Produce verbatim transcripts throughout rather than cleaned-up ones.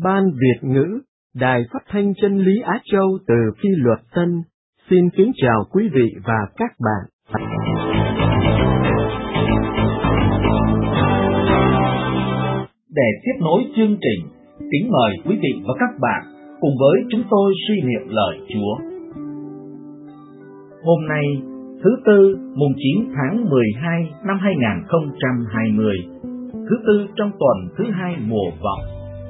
Ban Việt ngữ, Đài Phát thanh Chân lý Á Châu từ Phi Luật Tân, xin kính chào quý vị và các bạn. Để tiếp nối chương trình, kính mời quý vị và các bạn cùng với chúng tôi suy niệm lời Chúa. Hôm nay, thứ Tư, mùng chín tháng mười hai năm hai nghìn không trăm hai mươi, thứ Tư trong tuần thứ hai mùa Vọng.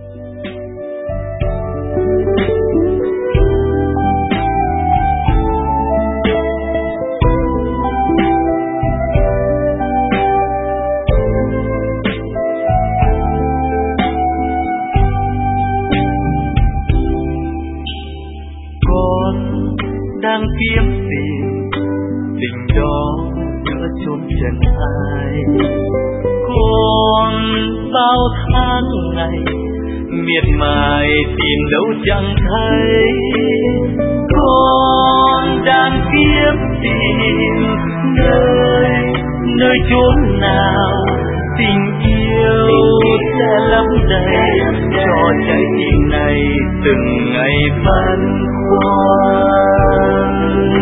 Đang kiếm tìm tình đó giữa chốn trần ai, con bao tháng ngày miệt mài tìm đâu chẳng thấy. Con đang kiếm tìm nơi nơi chốn nào tình yêu sẽ lấp đầy cho trái tim này từng ngày băn khoăn.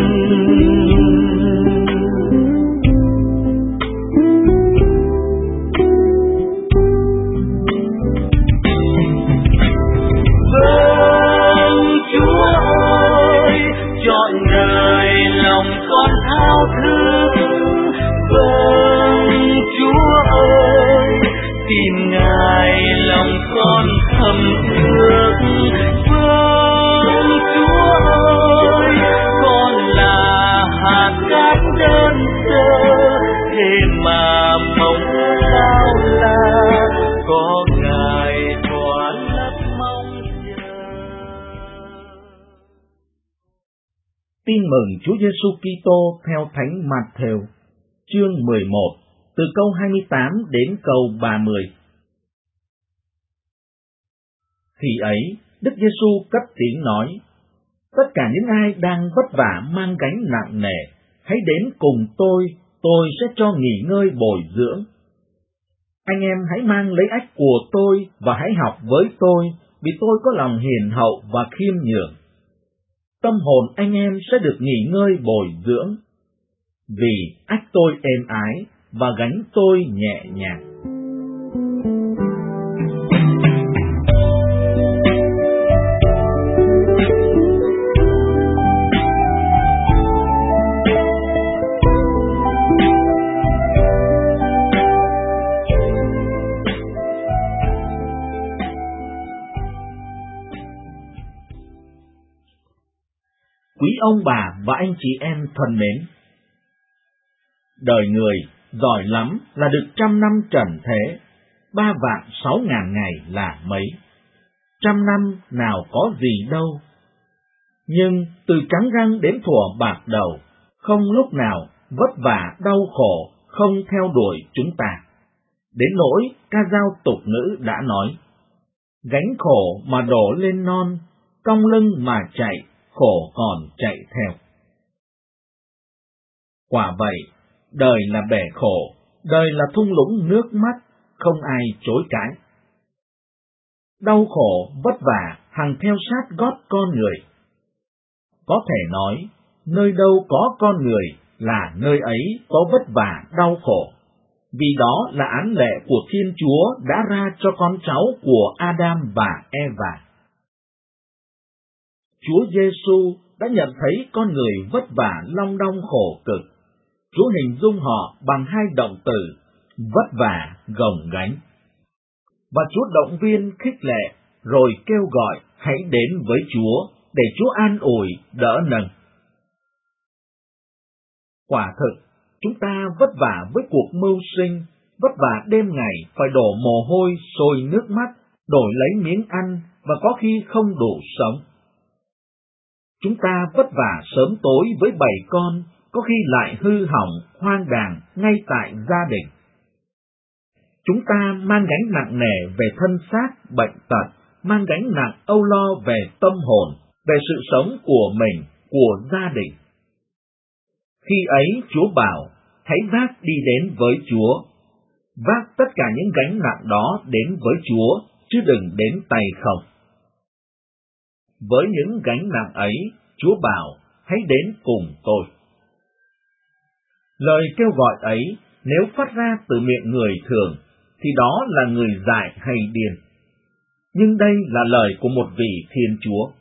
Vâng Chúa ơi, trọn đời lòng con thao thức. Vâng Chúa ơi, tìm Ngài lòng con thầm ước. Vâng Chúa ơi, con là hạt cát đơn sơ, thế mà mong sao là có Ngài thỏa lấp mong chờ. Tin mừng Chúa Giêsu Kitô theo Thánh Mạt-thêu, chương mười một, từ câu hai mươi tám đến câu ba mươi. Khi ấy, Đức Giêsu cất tiếng nói: Tất cả những ai đang vất vả mang gánh nặng nề, hãy đến cùng tôi, tôi sẽ cho nghỉ ngơi bồi dưỡng. Anh em hãy mang lấy ách của tôi và hãy học với tôi, vì tôi có lòng hiền hậu và khiêm nhường. Tâm hồn anh em sẽ được nghỉ ngơi bồi dưỡng, vì ách tôi êm ái và gánh tôi nhẹ nhàng. Quý ông bà và anh chị em thân mến, đời người giỏi lắm là được trăm năm trần thế, ba vạn sáu ngàn ngày là mấy. Trăm năm nào có gì đâu. Nhưng từ trắng răng đến thuở bạc đầu, không lúc nào vất vả đau khổ không theo đuổi chúng ta. Đến nỗi ca dao tục ngữ đã nói: gánh khổ mà đổ lên non, cong lưng mà chạy, khổ còn chạy theo. Quả vậy, đời là bể khổ, đời là thung lũng nước mắt, không ai chối cãi. Đau khổ, vất vả hằng theo sát gót con người. Có thể nói, nơi đâu có con người là nơi ấy có vất vả đau khổ, vì đó là án lệ của Thiên Chúa đã ra cho con cháu của Adam và Eva. Chúa Giêsu đã nhận thấy con người vất vả long đong khổ cực. Chúa hình dung họ bằng hai động từ vất vả, gồng gánh. Và Chúa động viên khích lệ, rồi kêu gọi hãy đến với Chúa để Chúa an ủi, đỡ nâng. Quả thực, chúng ta vất vả với cuộc mưu sinh, vất vả đêm ngày phải đổ mồ hôi, sôi nước mắt, đổi lấy miếng ăn và có khi không đủ sống. Chúng ta vất vả sớm tối với bầy con, có khi lại hư hỏng, hoang đàng ngay tại gia đình. Chúng ta mang gánh nặng nề về thân xác, bệnh tật, mang gánh nặng âu lo về tâm hồn, về sự sống của mình, của gia đình. Khi ấy Chúa bảo, hãy vác đi đến với Chúa. Vác tất cả những gánh nặng đó đến với Chúa, chứ đừng đến tay không. Với những gánh nặng ấy, Chúa bảo, hãy đến cùng tôi. Lời kêu gọi ấy, nếu phát ra từ miệng người thường, thì đó là người dại hay điên. Nhưng đây là lời của một vị Thiên Chúa.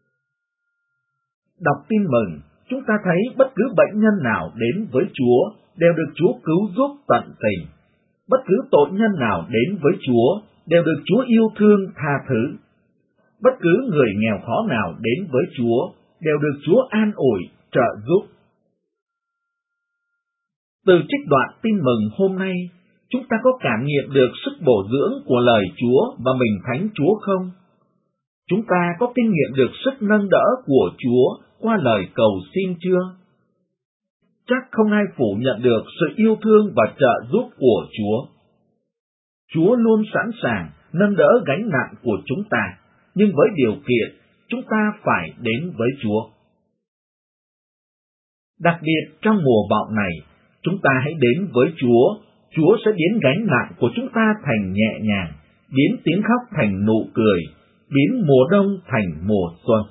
Đọc tin mừng, chúng ta thấy bất cứ bệnh nhân nào đến với Chúa đều được Chúa cứu giúp tận tình. Bất cứ tội nhân nào đến với Chúa đều được Chúa yêu thương tha thứ. Bất cứ người nghèo khó nào đến với Chúa đều được Chúa an ủi, trợ giúp. Từ trích đoạn tin mừng hôm nay, chúng ta có cảm nghiệm được sức bổ dưỡng của lời Chúa và mình thánh Chúa không? Chúng ta có kinh nghiệm được sức nâng đỡ của Chúa qua lời cầu xin chưa? Chắc không ai phủ nhận được sự yêu thương và trợ giúp của Chúa. Chúa luôn sẵn sàng nâng đỡ gánh nặng của chúng ta, nhưng với điều kiện chúng ta phải đến với Chúa. Đặc biệt trong mùa vọng này, chúng ta hãy đến với Chúa. Chúa sẽ biến gánh nặng của chúng ta thành nhẹ nhàng, biến tiếng khóc thành nụ cười, biến mùa đông thành mùa xuân.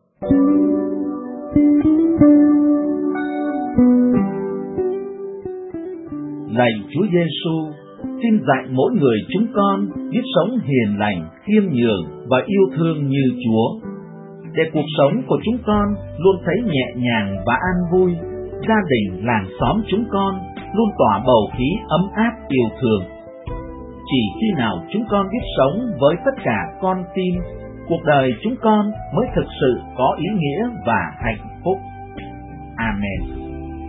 Lạy Chúa Giêsu, xin dạy mỗi người chúng con biết sống hiền lành, khiêm nhường và yêu thương như Chúa, để cuộc sống của chúng con luôn thấy nhẹ nhàng và an vui, gia đình, làng xóm chúng con luôn tỏa bầu khí ấm áp yêu thương. Chỉ khi nào chúng con biết sống với tất cả con tim, cuộc đời chúng con mới thực sự có ý nghĩa và hạnh phúc. Amen.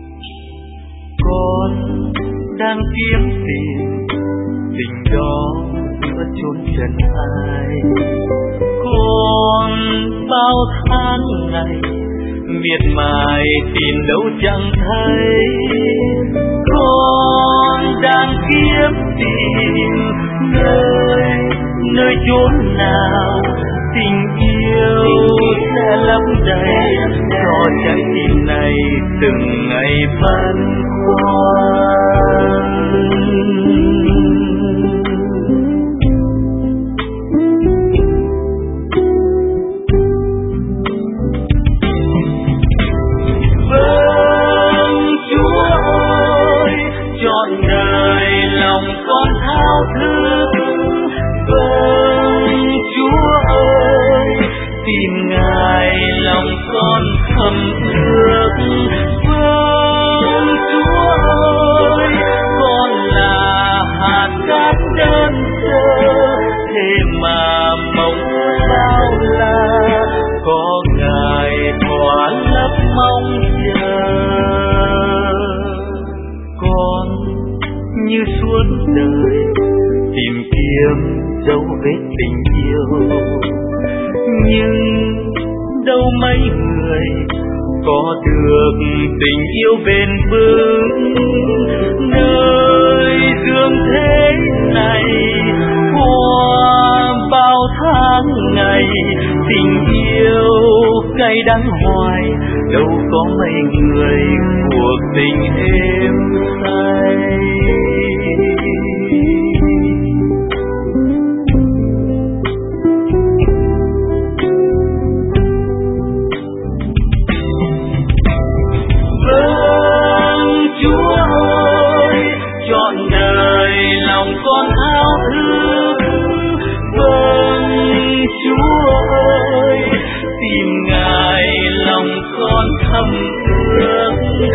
Con đang kiếm tìm tình đó giữa chốn trần ai. Con bao tháng ngày miệt mài tìm đâu chẳng thấy. Con đang kiếm tìm nơi nơi chốn nào tình yêu sẽ lấp đầy cho trái tim này từng ngày băn khoăn. Vâng Chúa ơi, trọn đời lòng con thao thức. Vâng Chúa ơi, tìm Ngài lòng con thầm ước. Vâng Chúa ơi, con là hạt cát đơn sơ, thế mà mong ước bao la có Ngài thỏa lấp mong chờ. Con như suốt đời tìm kiếm dấu vết tình yêu, nhưng đâu mấy người có được tình yêu bền vững. Nơi dương thế này qua bao tháng ngày, tình yêu cay đắng hoài, đâu có mấy người cuộc tình êm say. Vâng Chúa ơi, trọn đời lòng con thao thức. Vâng Chúa ơi, tìm Ngài lòng con thầm ước.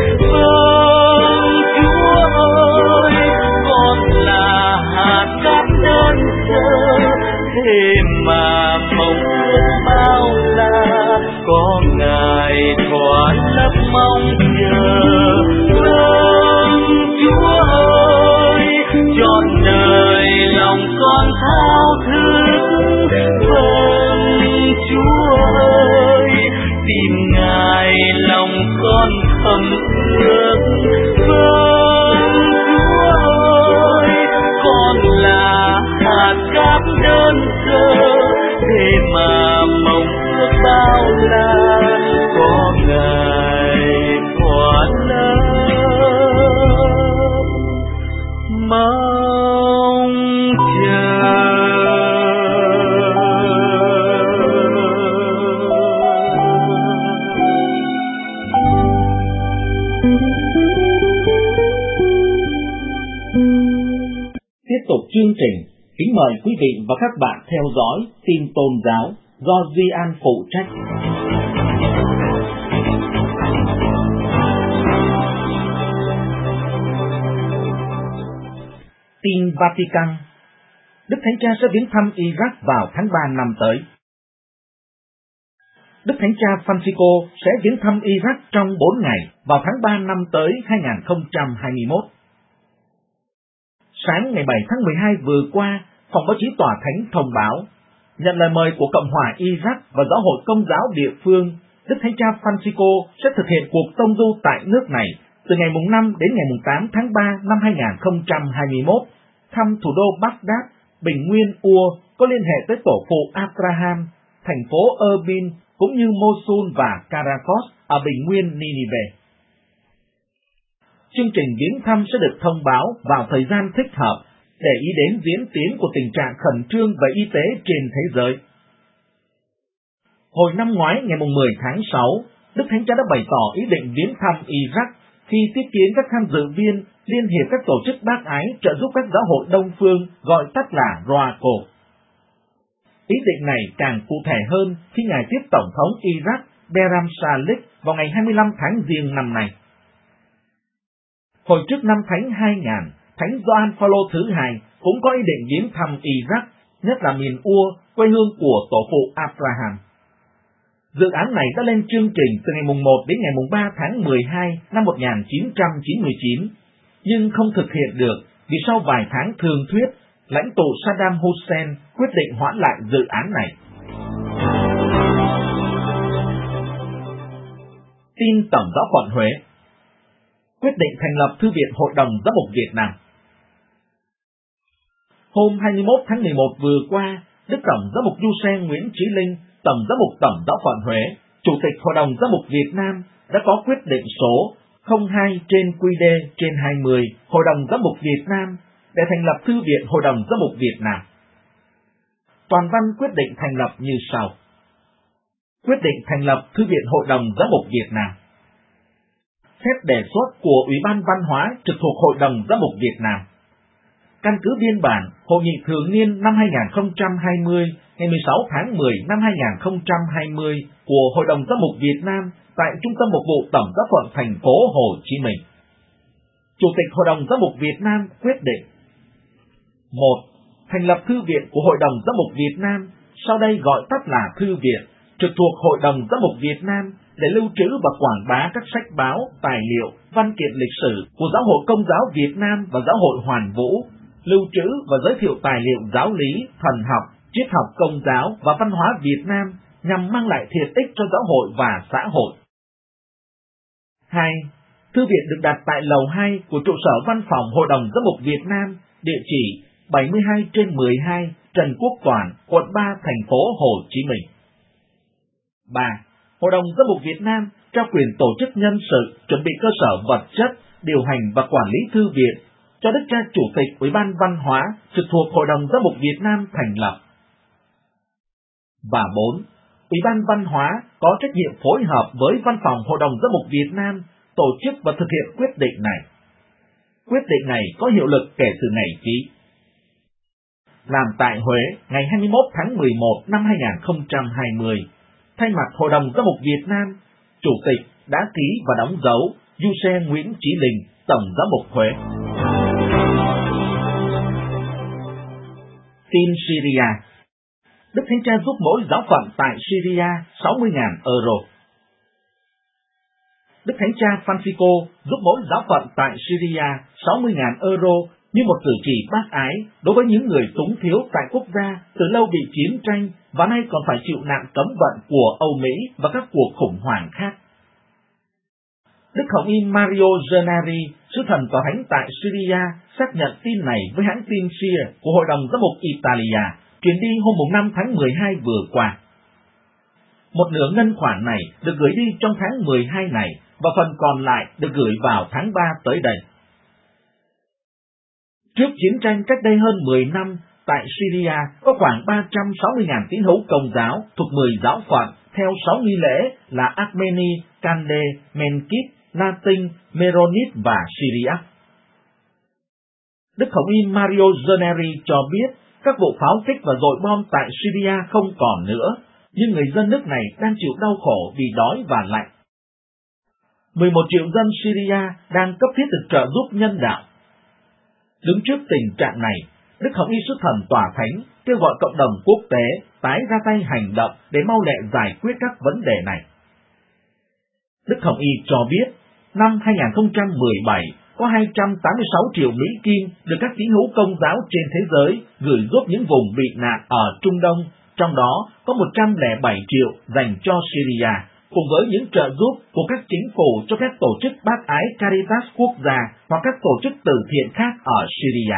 Vâng Chúa ơi, con là hạt cát đơn sơ, thế mà mong ước bao la có Ngài thỏa lấp mong chờ. Vâng Chúa ơi, trọn đời lòng con thao thức. Vâng Chúa ơi, tìm Ngài lòng con thầm ước. Vâng Chúa ơi, con là hạt cát đơn sơ, thế mà mong ước bao la có Ngài thỏa lấp mong chờ. chương trình, kính mời quý vị và các bạn theo dõi tin tôn giáo do Duy An phụ trách. Tin Vatican. Đức Thánh Cha sẽ viếng thăm Iraq vào tháng ba năm tới. Đức Thánh Cha Francisco sẽ viếng thăm Iraq trong bốn ngày vào tháng ba năm tới hai nghìn không trăm hai mươi mốt. Sáng ngày bảy tháng mười hai vừa qua, Phòng báo chí Tòa Thánh thông báo, nhận lời mời của Cộng hòa Iraq và Giáo hội Công giáo địa phương, Đức Thánh Cha Francisco sẽ thực hiện cuộc tông du tại nước này từ ngày năm đến ngày tám tháng ba năm hai nghìn không trăm hai mươi mốt, thăm thủ đô Baghdad, bình nguyên Ur có liên hệ tới tổ phụ Abraham, thành phố Erbil cũng như Mosul và Caracas ở bình nguyên Ninive. Chương trình viếng thăm sẽ được thông báo vào thời gian thích hợp để ý đến diễn tiến của tình trạng khẩn trương về y tế trên thế giới. Hồi năm ngoái ngày mười tháng sáu, Đức Thánh Cha đã bày tỏ ý định viếng thăm Iraq khi tiếp kiến các tham dự viên Liên hiệp các tổ chức bác ái trợ giúp các giáo hội Đông phương, gọi tắt là R O A C O. Ý định này càng cụ thể hơn khi Ngài tiếp Tổng thống Iraq Barham Salih vào ngày hai mươi lăm tháng Giêng năm nay. Hồi trước năm Thánh hai nghìn, Thánh Gioan Phaolô thứ hai cũng có ý định viếng thăm Iraq, nhất là miền Ur, quê hương của tổ phụ Abraham. Dự án này đã lên chương trình từ ngày một đến ngày ba tháng mười hai năm một nghìn chín trăm chín mươi chín, nhưng không thực hiện được vì sau vài tháng thương thuyết, lãnh tụ Saddam Hussein quyết định hoãn lại dự án này. Tin Tổng giáo phận Huế. Quyết định thành lập Thư viện Hội đồng Giám mục Việt Nam. Hôm hai mươi mốt tháng mười một vừa qua, Đức Tổng giám mục Du Xe Nguyễn Chí Linh, Tổng giám mục Tổng giáo phận Huế, Chủ tịch Hội đồng Giám mục Việt Nam đã có quyết định số không hai trên Q D trên hai mươi Hội đồng Giám mục Việt Nam để thành lập Thư viện Hội đồng Giám mục Việt Nam. Toàn văn quyết định thành lập như sau. Quyết định thành lập Thư viện Hội đồng Giám mục Việt Nam. Xét đề xuất của Ủy ban Văn hóa trực thuộc Hội đồng Giám mục Việt Nam. Căn cứ biên bản Hội nghị thường niên năm hai nghìn không trăm hai mươi ngày mười sáu tháng mười năm hai nghìn không trăm hai mươi của Hội đồng Giám mục Việt Nam tại Trung tâm Mục vụ Tổng giáo phận thành phố Hồ Chí Minh. Chủ tịch Hội đồng Giám mục Việt Nam quyết định: một. Thành lập Thư viện của Hội đồng Giám mục Việt Nam, sau đây gọi tắt là Thư viện, trực thuộc Hội đồng Giám mục Việt Nam để lưu trữ và quảng bá các sách báo, tài liệu, văn kiện lịch sử của Giáo hội Công giáo Việt Nam và Giáo hội Hoàn Vũ, lưu trữ và giới thiệu tài liệu giáo lý, thần học, triết học Công giáo và văn hóa Việt Nam nhằm mang lại thiện ích cho giáo hội và xã hội. hai. Thư viện được đặt tại lầu hai của trụ sở Văn phòng Hội đồng Giám mục Việt Nam, địa chỉ bảy mươi hai trên mười hai Trần Quốc Toản, quận ba, thành phố Hồ Chí Minh. ba. Hội đồng Giám mục Việt Nam trao quyền tổ chức nhân sự, chuẩn bị cơ sở vật chất, điều hành và quản lý thư viện cho Đức cha Chủ tịch Ủy ban Văn hóa trực thuộc Hội đồng Giám mục Việt Nam thành lập. Và bốn. Ủy ban Văn hóa có trách nhiệm phối hợp với Văn phòng Hội đồng Giám mục Việt Nam tổ chức và thực hiện quyết định này. Quyết định này có hiệu lực kể từ ngày ký. Làm tại Huế ngày hai mươi mốt tháng mười một năm hai nghìn không trăm hai mươi, thay mặt Hội đồng Giám mục Việt Nam, Chủ tịch đã ký và đóng dấu Du Xe Nguyễn Chí Linh, Tổng giám mục Huế. Tin Syria. Đức Thánh Cha giúp mỗi giáo phận tại Syria sáu mươi nghìn euro. Đức Thánh Cha Francisco giúp mỗi giáo phận tại Syria sáu mươi nghìn euro như một cử chỉ bác ái đối với những người túng thiếu tại quốc gia từ lâu bị chiến tranh và nay còn phải chịu nạn cấm vận của Âu Mỹ và các cuộc khủng hoảng khác. Đức Hồng Y Mario Gennari, sứ thần tòa thánh tại Syria, xác nhận tin này với hãng tin S I A của Hội đồng Giám mục Italia, truyền đi hôm năm tháng mười hai vừa qua. Một nửa ngân khoản này được gửi đi trong tháng mười hai này và phần còn lại được gửi vào tháng ba tới đây. Trước chiến tranh cách đây hơn mười năm, tại Syria có khoảng ba trăm sáu mươi nghìn tín hữu Công giáo thuộc mười giáo phận theo sáu nghi lễ là Armeni, Kande, Menkit, Latin, Meronit và Syriac. Đức Hồng Y Mario Zaneri cho biết các vụ pháo kích và dội bom tại Syria không còn nữa, nhưng người dân nước này đang chịu đau khổ vì đói và lạnh. mười một triệu dân Syria đang cấp thiết được trợ giúp nhân đạo. Đứng trước tình trạng này, Đức Hồng Y Sứ Thần Tòa Thánh kêu gọi cộng đồng quốc tế tái ra tay hành động để mau lẹ giải quyết các vấn đề này. Đức Hồng Y cho biết, năm hai không một bảy có hai trăm tám mươi sáu triệu Mỹ Kim được các tín hữu Công giáo trên thế giới gửi giúp những vùng bị nạn ở Trung Đông, trong đó có một trăm lẻ bảy triệu dành cho Syria, cùng với những trợ giúp của các chính phủ cho các tổ chức bác ái Caritas quốc gia hoặc các tổ chức từ thiện khác ở Syria.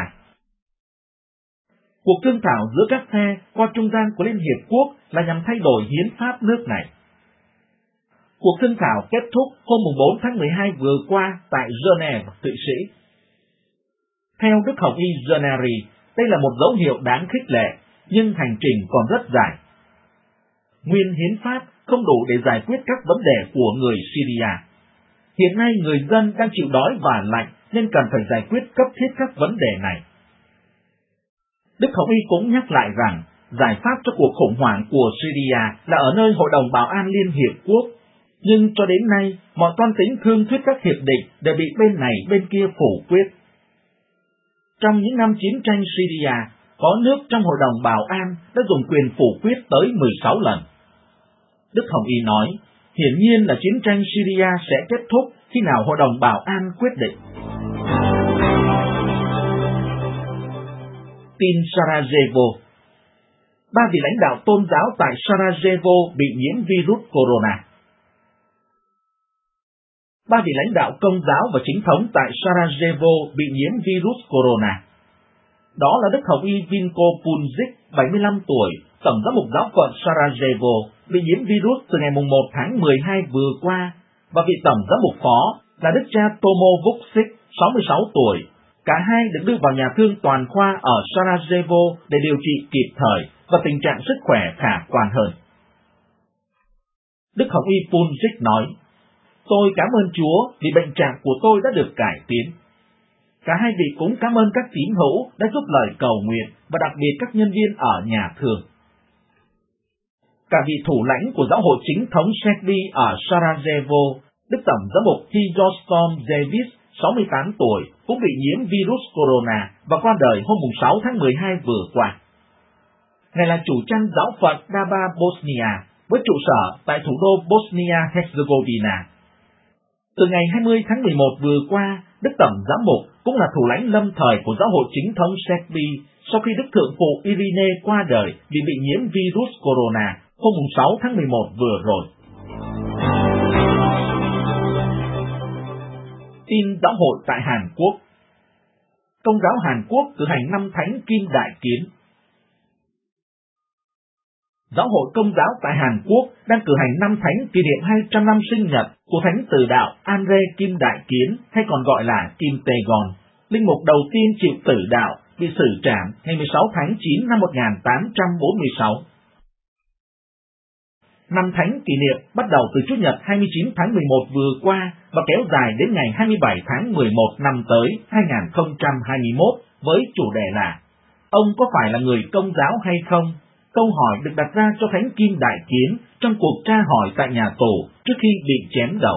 Cuộc thương thảo giữa các phe qua trung gian của Liên Hiệp Quốc là nhằm thay đổi hiến pháp nước này. Cuộc thương thảo kết thúc hôm bốn tháng mười hai vừa qua tại Geneva, Thụy Sĩ. Theo Đức Hồng Y Zaneri, đây là một dấu hiệu đáng khích lệ, nhưng hành trình còn rất dài. Nguyên hiến pháp không đủ để giải quyết các vấn đề của người Syria. Hiện nay người dân đang chịu đói và lạnh nên cần phải giải quyết cấp thiết các vấn đề này. Đức Hồng Y cũng nhắc lại rằng giải pháp cho cuộc khủng hoảng của Syria là ở nơi Hội đồng Bảo an Liên Hiệp Quốc, nhưng cho đến nay mọi toan tính thương thuyết các hiệp định đều bị bên này bên kia phủ quyết. Trong những năm chiến tranh Syria, có nước trong Hội đồng Bảo an đã dùng quyền phủ quyết tới mười sáu lần. Đức Hồng Y nói, hiển nhiên là chiến tranh Syria sẽ kết thúc khi nào Hội đồng Bảo an quyết định. Tin Sarajevo. Ba vị lãnh đạo tôn giáo tại Sarajevo bị nhiễm virus corona. Ba vị lãnh đạo Công giáo và chính thống tại Sarajevo bị nhiễm virus corona. Đó là Đức Hồng Y Vinko Punjic, bảy mươi lăm tuổi, Tổng giám mục giáo phận Sarajevo, bị nhiễm virus từ ngày một tháng mười hai vừa qua, và vị Tổng giám mục phó là Đức cha Tomo Vucic, sáu mươi sáu tuổi. Cả hai được đưa vào nhà thương toàn khoa ở Sarajevo để điều trị kịp thời và tình trạng sức khỏe khả quan hơn. Đức Hồng Y Punjic nói, tôi cảm ơn Chúa vì bệnh trạng của tôi đã được cải tiến. Cả hai vị cũng cảm ơn các tín hữu đã giúp lời cầu nguyện và đặc biệt các nhân viên ở nhà thương. Cả vị thủ lãnh của giáo hội chính thống Serbi ở Sarajevo, Đức Tổng giám mục Hijostom Davis, sáu mươi tám tuổi, cũng bị nhiễm virus corona và qua đời hôm sáu tháng mười hai vừa qua. Ngài là chủ chăn giáo phận Daba Bosnia, với trụ sở tại thủ đô Bosnia-Herzegovina. Từ ngày hai mươi tháng mười một vừa qua, Đức Tổng giám mục cũng là thủ lãnh lâm thời của giáo hội chính thống Serbi sau khi Đức Thượng phụ Irene qua đời vì bị nhiễm virus corona hôm sáu tháng mười một vừa rồi. Tin giáo hội tại Hàn Quốc. Công giáo Hàn Quốc cử hành năm thánh Kim Đại Kiến. Giáo hội Công giáo tại Hàn Quốc đang cử hành năm thánh kỷ niệm hai trăm năm sinh nhật của thánh tử đạo Andre Kim Đại Kiến, hay còn gọi là Kim Tae-gon, linh mục đầu tiên chịu tử đạo, bị xử trảm ngày mười sáu tháng chín năm một nghìn tám trăm bốn mươi sáu. Năm thánh kỷ niệm bắt đầu từ Chủ nhật hai mươi chín tháng mười một vừa qua và kéo dài đến ngày hai mươi bảy tháng mười một năm tới hai nghìn không trăm hai mươi mốt với chủ đề là Ông có phải là người Công giáo hay không? Câu hỏi được đặt ra cho thánh Kim Đại Kiến trong cuộc tra hỏi tại nhà tù trước khi bị chém đầu.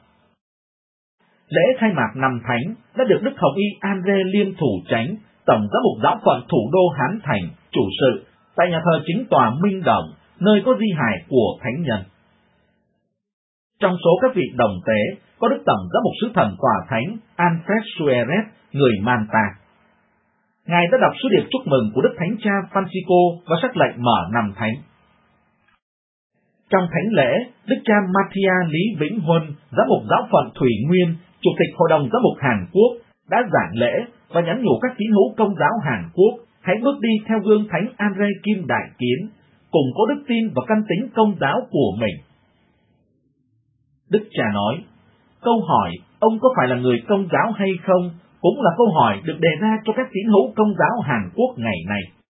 Lễ khai mạc năm thánh đã được Đức Hồng Y Andre Liêm Thủ Chánh, Tổng giám mục giáo phận thủ đô Hán Thành, chủ sự tại nhà thờ chính tòa Minh Đồng, nơi có di hài của thánh nhân. Trong số các vị đồng tế có Đức Tổng giám mục sứ thần tòa thánh Alfred Suarez, người Manta. Ngài đã đọc sứ điệp chúc mừng của Đức Thánh Cha Francisco và sắc lệnh mở năm thánh. Trong thánh lễ, Đức cha Matthias Lý Vĩnh Huân, giám mục giáo phận Thủy Nguyên, Chủ tịch Hội đồng Giám mục Hàn Quốc, đã giảng lễ và nhắn nhủ các tín hữu Công giáo Hàn Quốc hãy bước đi theo gương thánh Andre Kim Đại Kiến, cùng có đức tin và căn tính Công giáo của mình. Đức cha nói, câu hỏi ông có phải là người Công giáo hay không cũng là câu hỏi được đề ra cho các tín hữu Công giáo Hàn Quốc ngày nay.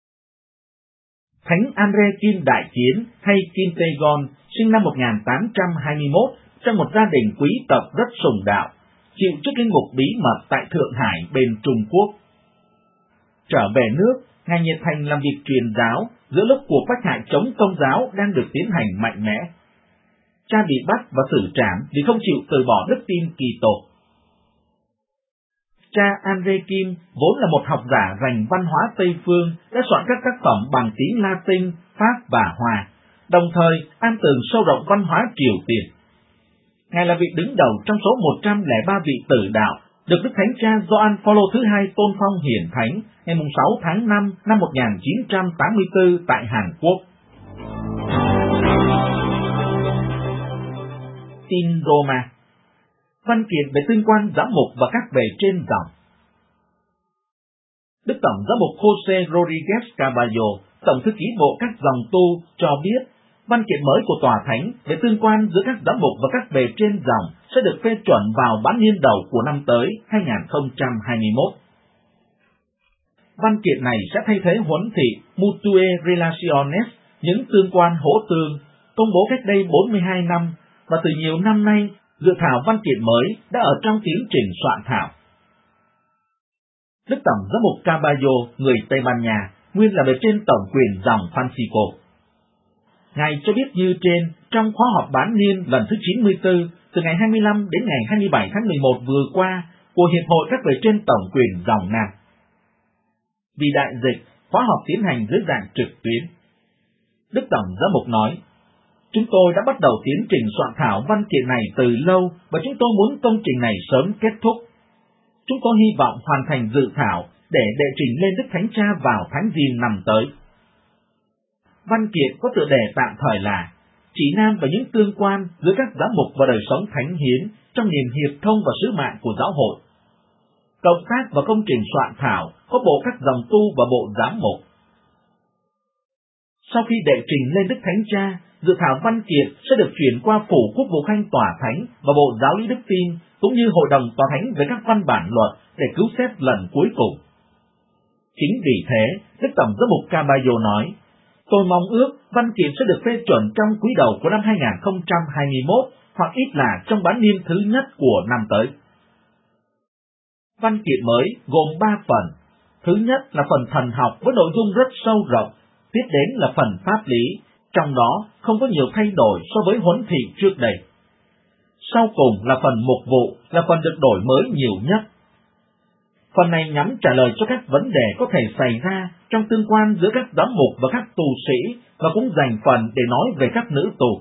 Thánh Andre Kim Đại Kiến hay Kim Tae-gon sinh năm một nghìn tám trăm hai mươi mốt trong một gia đình quý tộc rất sùng đạo, chịu chức linh mục bí mật tại Thượng Hải bên Trung Quốc. Trở về nước, Ngài nhiệt thành làm việc truyền giáo giữa lúc cuộc bách hại chống Công giáo đang được tiến hành mạnh mẽ. Cha bị bắt và xử trảm vì không chịu từ bỏ đức tin Kitô. Cha Andre Kim vốn là một học giả rành văn hóa Tây phương, đã soạn các tác phẩm bằng tiếng Latin, Pháp và Hoa, đồng thời an tường sâu rộng văn hóa Triều Tiên. Ngài là vị đứng đầu trong số một trăm lẻ ba vị tử đạo được Đức Thánh Cha Gioan Phaolô thứ hai tôn phong hiển thánh ngày sáu tháng năm năm một nghìn chín trăm tám mươi tư tại Hàn Quốc. Tin Roma. Văn kiện về tương quan giám mục và các bề trên dòng. Đức Tổng giám mục Jose Rodriguez Carballo, Tổng thư ký bộ các dòng tu, cho biết văn kiện mới của Tòa Thánh về tương quan giữa các giám mục và các bề trên dòng sẽ được phê chuẩn vào bán niên đầu của năm tới hai nghìn không trăm hai mươi mốt. Văn kiện này sẽ thay thế huấn thị Mutue Relaciones, những tương quan hỗ tương, công bố cách đây bốn mươi hai năm, và từ nhiều năm nay, dự thảo văn kiện mới đã ở trong tiến trình soạn thảo. Đức Tổng giám mục Carballo, người Tây Ban Nha, nguyên là bề trên tổng quyền dòng Francisco. Ngài cho biết như trên, trong khóa họp bán niên lần thứ chín mươi tư, từ ngày hai mươi lăm đến ngày hai mươi bảy tháng mười một vừa qua, của Hiệp hội các bề trên tổng quyền dòng Nam. Vì đại dịch, khóa họp tiến hành dưới dạng trực tuyến. Đức Tổng giám mục nói, chúng tôi đã bắt đầu tiến trình soạn thảo văn kiện này từ lâu và chúng tôi muốn công trình này sớm kết thúc. Chúng tôi hy vọng hoàn thành dự thảo để đệ trình lên Đức Thánh Cha vào tháng Giêng năm tới. Văn kiện có tựa đề tạm thời là chỉ nam và những tương quan giữa các giám mục và đời sống thánh hiến trong niềm hiệp thông và sứ mạng của giáo hội. Cộng tác và công trình soạn thảo có bộ các dòng tu và bộ giám mục. Sau khi đệ trình lên Đức Thánh Cha, dự thảo văn kiện sẽ được chuyển qua phủ quốc vụ khanh Tòa Thánh và bộ giáo lý đức tin, cũng như hội đồng Tòa Thánh về các văn bản luật để cứu xét lần cuối cùng. Chính vì thế, Đức Tổng giám mục Carballo nói, tôi mong ước văn kiện sẽ được phê chuẩn trong quý đầu của năm hai nghìn không trăm hai mươi mốt, hoặc ít là trong bán niên thứ nhất của năm tới. Văn kiện mới gồm ba phần. Thứ nhất là phần thần học với nội dung rất sâu rộng, tiếp đến là phần pháp lý, trong đó không có nhiều thay đổi so với huấn thị trước đây. Sau cùng là phần mục vụ, là phần được đổi mới nhiều nhất. Phần này nhằm trả lời cho các vấn đề có thể xảy ra trong tương quan giữa các giám mục và các tù sĩ, và cũng dành phần để nói về các nữ tù.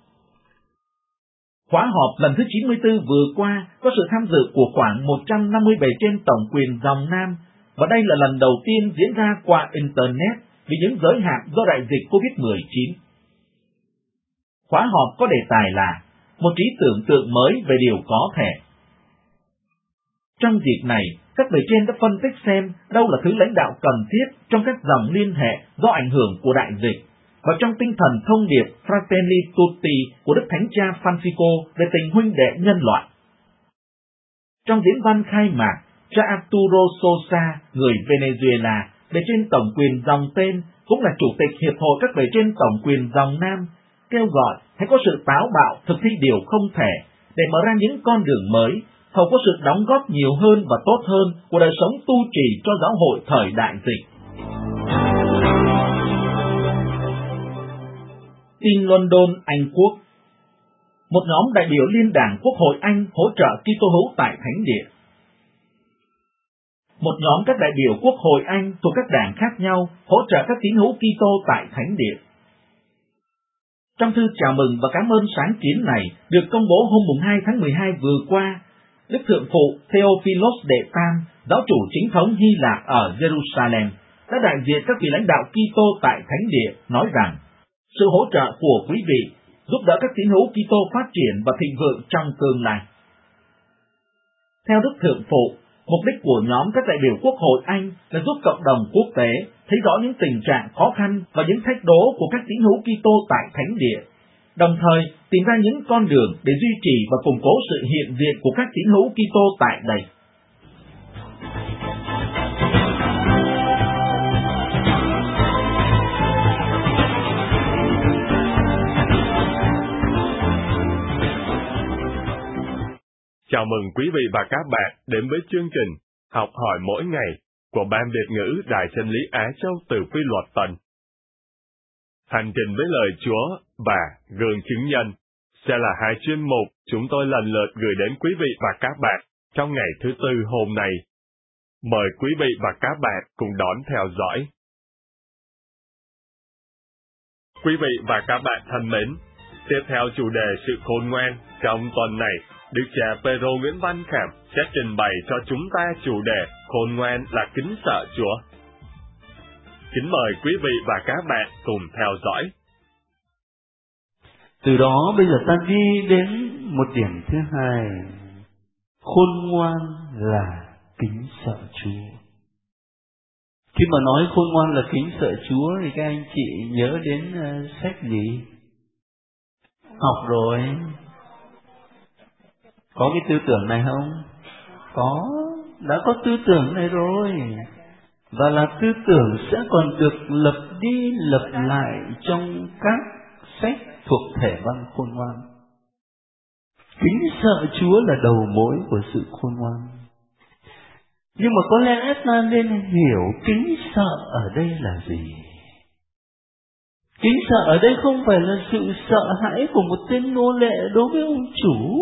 Khóa họp lần thứ chín mươi tư vừa qua có sự tham dự của khoảng một trăm năm mươi bề trên tổng quyền dòng Nam, và đây là lần đầu tiên diễn ra qua Internet vì những giới hạn do đại dịch covid mười chín. Khóa họp có đề tài là một trí tưởng tượng mới về điều có thể. Trong dịp này, các bề trên đã phân tích xem đâu là thứ lãnh đạo cần thiết trong các dòng liên hệ do ảnh hưởng của đại dịch, và trong tinh thần thông điệp Fratelli Tutti của Đức Thánh Cha Francisco về tình huynh đệ nhân loại. Trong diễn văn khai mạc, cha Arturo Sosa, người Venezuela, bề trên tổng quyền dòng tên, cũng là chủ tịch Hiệp hội các bề trên tổng quyền dòng Nam, kêu gọi hãy có sự táo bạo thực thi điều không thể để mở ra những con đường mới, hầu có sự đóng góp nhiều hơn và tốt hơn của đời sống tu trì cho giáo hội thời đại dịch. Tin London, Anh Quốc. Một nhóm đại biểu Liên đảng Quốc hội Anh hỗ trợ Kitô hữu tại Thánh địa. Một nhóm các đại biểu Quốc hội Anh thuộc các đảng khác nhau hỗ trợ các tín hữu Kitô tại Thánh địa. Trong thư chào mừng và cảm ơn sáng kiến này được công bố hôm hai tháng mười hai vừa qua, Đức Thượng phụ Theophilos Đệ Tam, giáo chủ chính thống Hy Lạp ở Jerusalem, đã đại diện các vị lãnh đạo Kitô tại Thánh địa nói rằng sự hỗ trợ của quý vị giúp đỡ các tín hữu Kitô phát triển và thịnh vượng trong tương lai. Theo Đức Thượng phụ, mục đích của nhóm các đại biểu Quốc hội Anh là giúp cộng đồng quốc tế thấy rõ những tình trạng khó khăn và những thách đố của các tín hữu Kitô tại Thánh địa, đồng thời tìm ra những con đường để duy trì và củng cố sự hiện diện của các tín hữu Kitô tại đây. Chào mừng quý vị và các bạn đến với chương trình Học hỏi mỗi ngày của Ban Việt ngữ Đài Chân lý Á Châu từ Quy luật Tân. Hành trình với lời Chúa và gương chứng nhân sẽ là hai chuyên mục chúng tôi lần lượt gửi đến quý vị và các bạn trong ngày thứ tư hôm nay. Mời quý vị và các bạn cùng đón theo dõi. Quý vị và các bạn thân mến, tiếp theo chủ đề sự khôn ngoan trong tuần này, Đức cha Phêrô Nguyễn Văn Khảm sẽ trình bày cho chúng ta chủ đề khôn ngoan là kính sợ Chúa. Kính mời quý vị và các bạn cùng theo dõi. Từ đó bây giờ ta đi đến một điểm thứ hai. Khôn ngoan là kính sợ Chúa. Khi mà nói khôn ngoan là kính sợ Chúa thì các anh chị nhớ đến uh, sách gì? Học rồi. Có cái tư tưởng này không? Có, đã có tư tưởng này rồi. Và là tư tưởng sẽ còn được lập đi lập lại trong các sách thuộc thể văn khôn ngoan. Kính sợ Chúa là đầu mối của sự khôn ngoan. Nhưng mà có lẽ ta nên hiểu kính sợ ở đây là gì? Kính sợ ở đây không phải là sự sợ hãi của một tên nô lệ đối với ông chủ.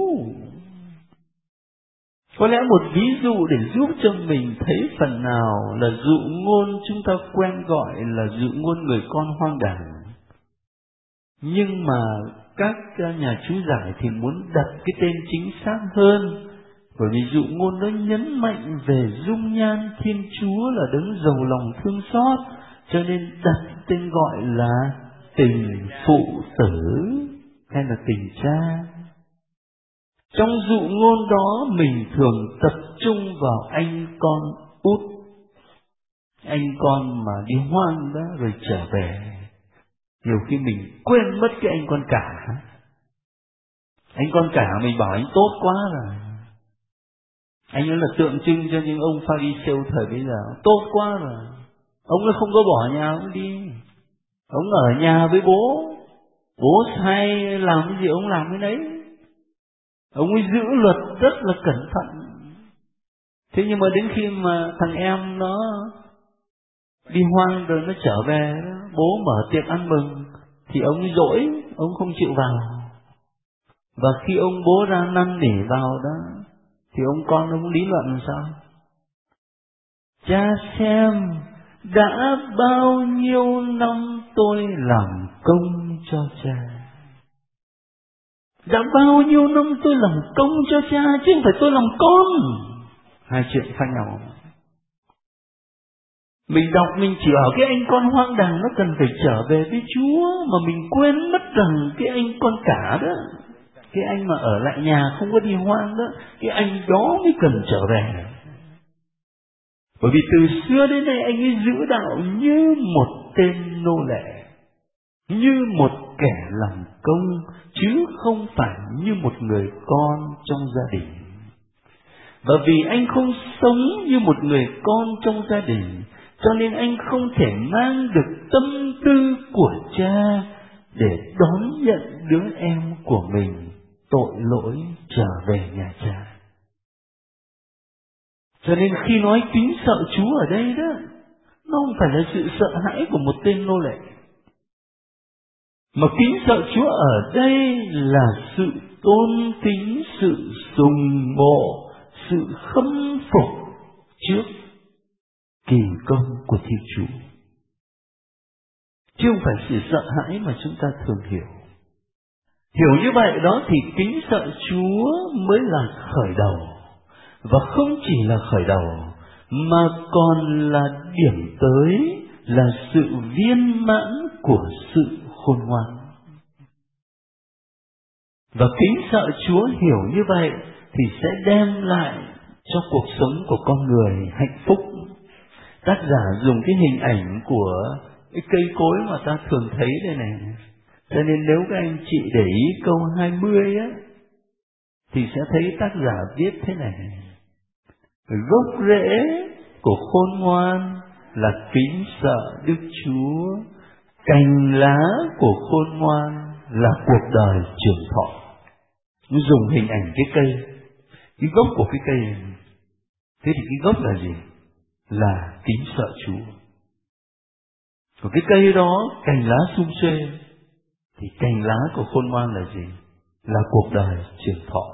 Có lẽ một ví dụ để giúp cho mình thấy phần nào là dụ ngôn chúng ta quen gọi là dụ ngôn người con hoang đàng. Nhưng mà các nhà chú giải thì muốn đặt cái tên chính xác hơn, bởi vì dụ ngôn đó nhấn mạnh về dung nhan Thiên Chúa là đấng giàu lòng thương xót, cho nên đặt tên gọi là tình phụ tử hay là tình cha. Trong dụ ngôn đó mình thường tập trung vào anh con út, anh con mà đi hoang đó rồi trở về. Nhiều khi mình quên mất cái anh con cả. Anh con cả mình bảo anh tốt quá rồi. Anh ấy là tượng trưng cho những ông Pha-ri-sêu thời bây giờ. Tốt quá rồi. Ông ấy không có bỏ nhà ông đi. Ông ở nhà với bố. Bố sai làm cái gì ông làm cái đấy. Ông ấy giữ luật rất là cẩn thận. Thế nhưng mà đến khi mà thằng em nó đi hoang rồi nó trở về đó, bố mở tiệc ăn mừng thì ông ấy dỗi, ông không chịu vào. Và khi ông bố ra năn nỉ vào đó thì ông con ông lý luận làm sao? Cha xem đã bao nhiêu năm tôi làm công cho cha. Đã bao nhiêu năm tôi làm công cho cha chứ không phải tôi làm con. Hai chuyện khác nhau. Mình đọc mình chỉ ở cái anh con hoang đàng nó cần phải trở về với Chúa, mà mình quên mất rằng cái anh con cả đó, cái anh mà ở lại nhà không có đi hoang đó, cái anh đó mới cần trở về. Bởi vì từ xưa đến nay anh ấy giữ đạo như một tên nô lệ, như một kẻ làm công, chứ không phải như một người con trong gia đình. Và vì anh không sống như một người con trong gia đình, cho nên anh không thể mang được tâm tư của cha để đón nhận đứa em của mình tội lỗi trở về nhà cha. Cho nên khi nói kính sợ Chúa ở đây đó, nó không phải là sự sợ hãi của một tên nô lệ, mà kính sợ Chúa ở đây là sự tôn kính, sự sùng mộ, sự khâm phục trước kỳ công của Thiên Chúa, chứ không phải sự sợ hãi mà chúng ta thường hiểu. Hiểu như vậy đó thì kính sợ Chúa mới là khởi đầu, và không chỉ là khởi đầu mà còn là điểm tới, là sự viên mãn của sự khôn ngoan. Và kính sợ Chúa hiểu như vậy thì sẽ đem lại cho cuộc sống của con người hạnh phúc. Tác giả dùng cái hình ảnh của cái cây cối mà ta thường thấy đây này. Cho nên nếu các anh chị để ý câu hai mươi á, thì sẽ thấy tác giả viết thế này: gốc rễ của khôn ngoan là kính sợ Đức Chúa, cành lá của khôn ngoan là cuộc đời trường thọ. Nó dùng hình ảnh cái cây, cái gốc của cái cây. Thế thì cái gốc là gì? là kính sợ Chúa. Còn cái cây đó cành lá sum xuê, thì cành lá của khôn ngoan là gì? Là cuộc đời trường thọ.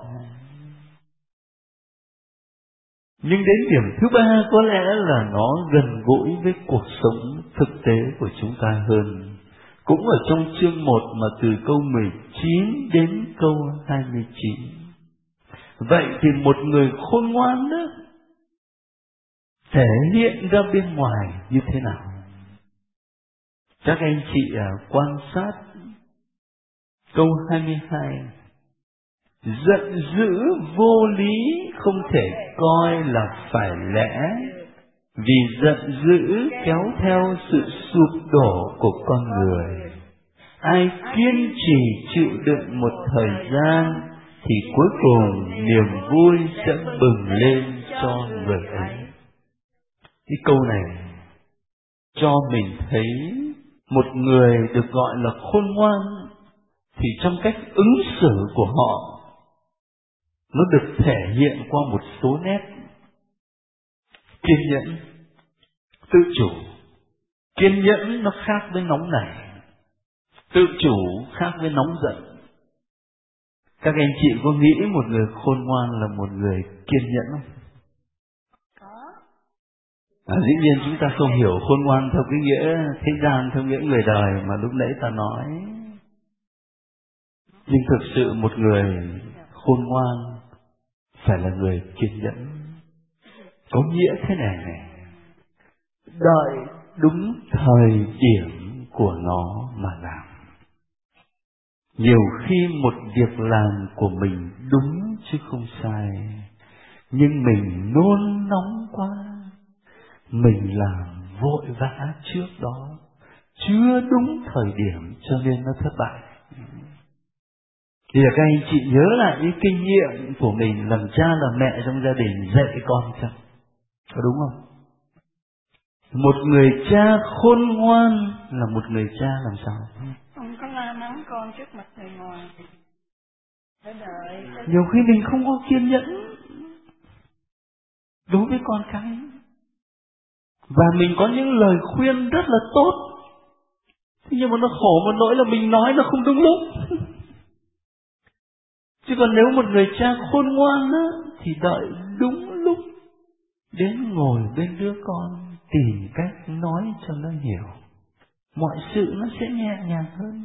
Nhưng đến điểm thứ ba có lẽ là nó gần gũi với cuộc sống thực tế của chúng ta hơn. Cũng ở trong chương một mà từ câu mười chín đến câu hai mươi chín. Vậy thì một người khôn ngoan đó thể hiện ra bên ngoài như thế nào? Các anh chị à, quan sát câu hai mươi hai. Giận dữ vô lý không thể coi là phải lẽ, vì giận dữ kéo theo sự sụp đổ của con người. Ai kiên trì chịu đựng một thời gian thì cuối cùng niềm vui sẽ bừng lên cho người ấy. Cái câu này cho mình thấy một người được gọi là khôn ngoan thì trong cách ứng xử của họ nó được thể hiện qua một số nét: kiên nhẫn, tự chủ. Kiên nhẫn nó khác với nóng nảy, tự chủ khác với nóng giận. Các anh chị có nghĩ một người khôn ngoan là một người kiên nhẫn không? À, dĩ nhiên chúng ta không hiểu khôn ngoan theo cái nghĩa thế gian, theo nghĩa người đời mà lúc nãy ta nói. Nhưng thực sự một người khôn ngoan phải là người kiên nhẫn. Có nghĩa thế này này: đợi đúng thời điểm của nó mà làm. Nhiều khi một việc làm của mình đúng chứ không sai, nhưng mình nôn nóng quá, mình làm vội vã trước đó, chưa đúng thời điểm cho nên nó thất bại. Thì các anh chị nhớ lại cái kinh nghiệm của mình làm cha làm mẹ trong gia đình dạy con chắc có đúng không? Một người cha khôn ngoan là một người cha làm sao? Không có la mắng con trước mặt người ngoài. Phải đợi. Nhiều khi mình không có kiên nhẫn đối với con cái, và mình có những lời khuyên rất là tốt, thế nhưng mà nó khổ một nỗi là mình nói nó không đúng lúc. Chứ còn nếu một người cha khôn ngoan á, thì đợi đúng lúc đến ngồi bên đứa con, tìm cách nói cho nó hiểu, mọi sự nó sẽ nhẹ nhàng hơn.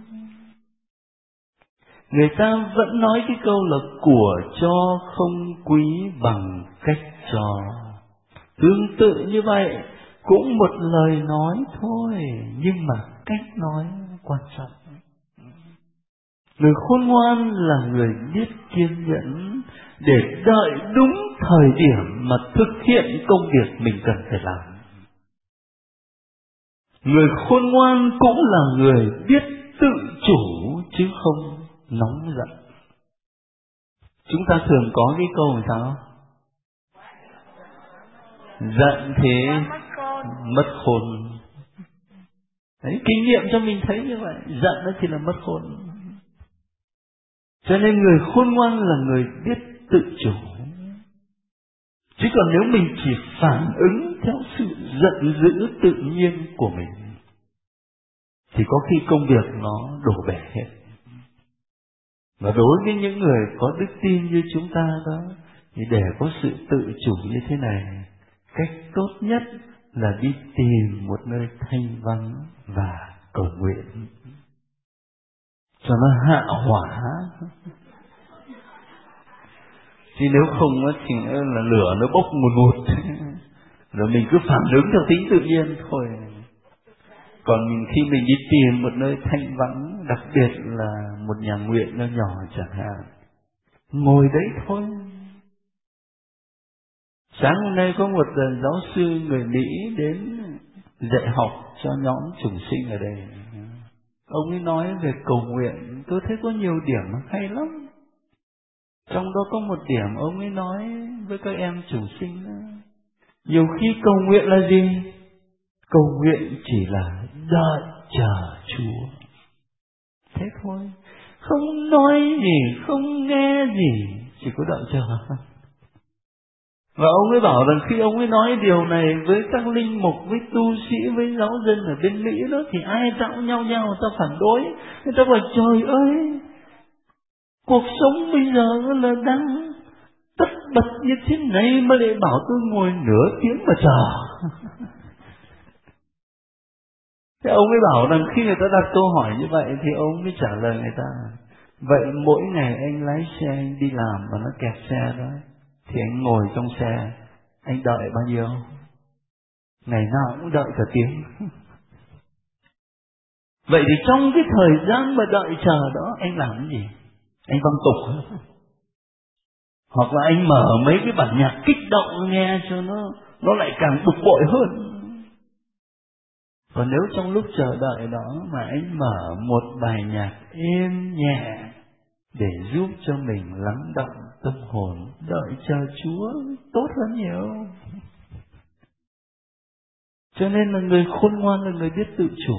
Người ta vẫn nói cái câu là của cho không quý bằng cách cho. Tương tự như vậy, cũng một lời nói thôi, nhưng mà cách nói quan trọng. Người khôn ngoan là người biết kiên nhẫn để đợi đúng thời điểm mà thực hiện công việc mình cần phải làm. Người khôn ngoan cũng là người biết tự chủ chứ không nóng giận. Chúng ta thường có cái câu làm sao? Giận thế mất khôn. Đấy, kinh nghiệm cho mình thấy như vậy. Giận đó thì là mất khôn. Cho nên người khôn ngoan là người biết tự chủ. Chứ còn nếu mình chỉ phản ứng theo sự giận dữ tự nhiên của mình thì có khi công việc nó đổ bể hết. Và đối với những người có đức tin như chúng ta đó, thì để có sự tự chủ như thế này, cách tốt nhất là đi tìm một nơi thanh vắng và cầu nguyện cho nó hạ hỏa. Chứ nếu không thì là lửa nó bốc ngùn ngụt, rồi mình cứ phản ứng theo tính tự nhiên thôi. Còn khi mình đi tìm một nơi thanh vắng, đặc biệt là một nhà nguyện nho nhỏ chẳng hạn, ngồi đấy thôi. Sáng hôm nay có một giáo sư người Mỹ đến dạy học cho nhóm chủng sinh ở đây. Ông ấy nói về cầu nguyện, tôi thấy có nhiều điểm hay lắm. Trong đó có một điểm ông ấy nói với các em chủng sinh đó, nhiều khi cầu nguyện là gì? Cầu nguyện chỉ là đợi chờ Chúa. Thế thôi, không nói gì, không nghe gì, chỉ có đợi chờ. Và ông ấy bảo rằng khi ông ấy nói điều này với các linh mục, với tu sĩ, với giáo dân ở bên Mỹ đó, thì ai dạo nhau nhau người ta phản đối. Người ta bảo trời ơi, cuộc sống bây giờ là đang tất bật như thế này mà lại bảo tôi ngồi nửa tiếng mà chờ. Thế ông ấy bảo rằng khi người ta đặt câu hỏi như vậy thì ông mới trả lời người ta: vậy mỗi ngày anh lái xe anh đi làm mà nó kẹt xe đó, thì anh ngồi trong xe, anh đợi bao nhiêu? Ngày nào cũng đợi cả tiếng. Vậy thì trong cái thời gian mà đợi chờ đó, anh làm cái gì? Anh văng tục, hoặc là anh mở mấy cái bản nhạc kích động nghe cho nó nó lại càng bực bội hơn. Còn nếu trong lúc chờ đợi đó mà anh mở một bài nhạc êm nhẹ để giúp cho mình lắng động tâm hồn, đợi chờ Chúa tốt hơn nhiều. Cho nên là người khôn ngoan là người biết tự chủ,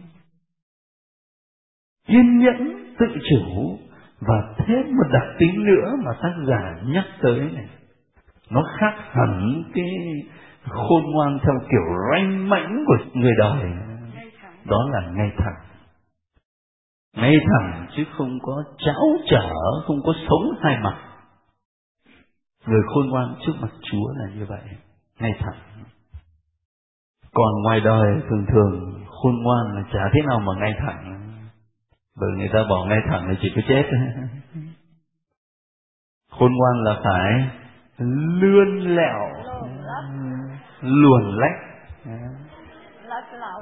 kiên nhẫn, tự chủ. Và thêm một đặc tính nữa mà tác giả nhắc tới này, nó khác hẳn cái khôn ngoan theo kiểu ranh mãnh của người đời, đó là ngay thẳng. Ngay thẳng chứ không có tráo trở, không có sống hai mặt. Người khôn ngoan trước mặt Chúa là như vậy, ngay thẳng. Còn ngoài đời thường thường khôn ngoan là chả thế nào mà ngay thẳng, bởi người ta bỏ ngay thẳng là chỉ có chết. Khôn ngoan là phải lươn lẹo, luồn lách, lách lòng.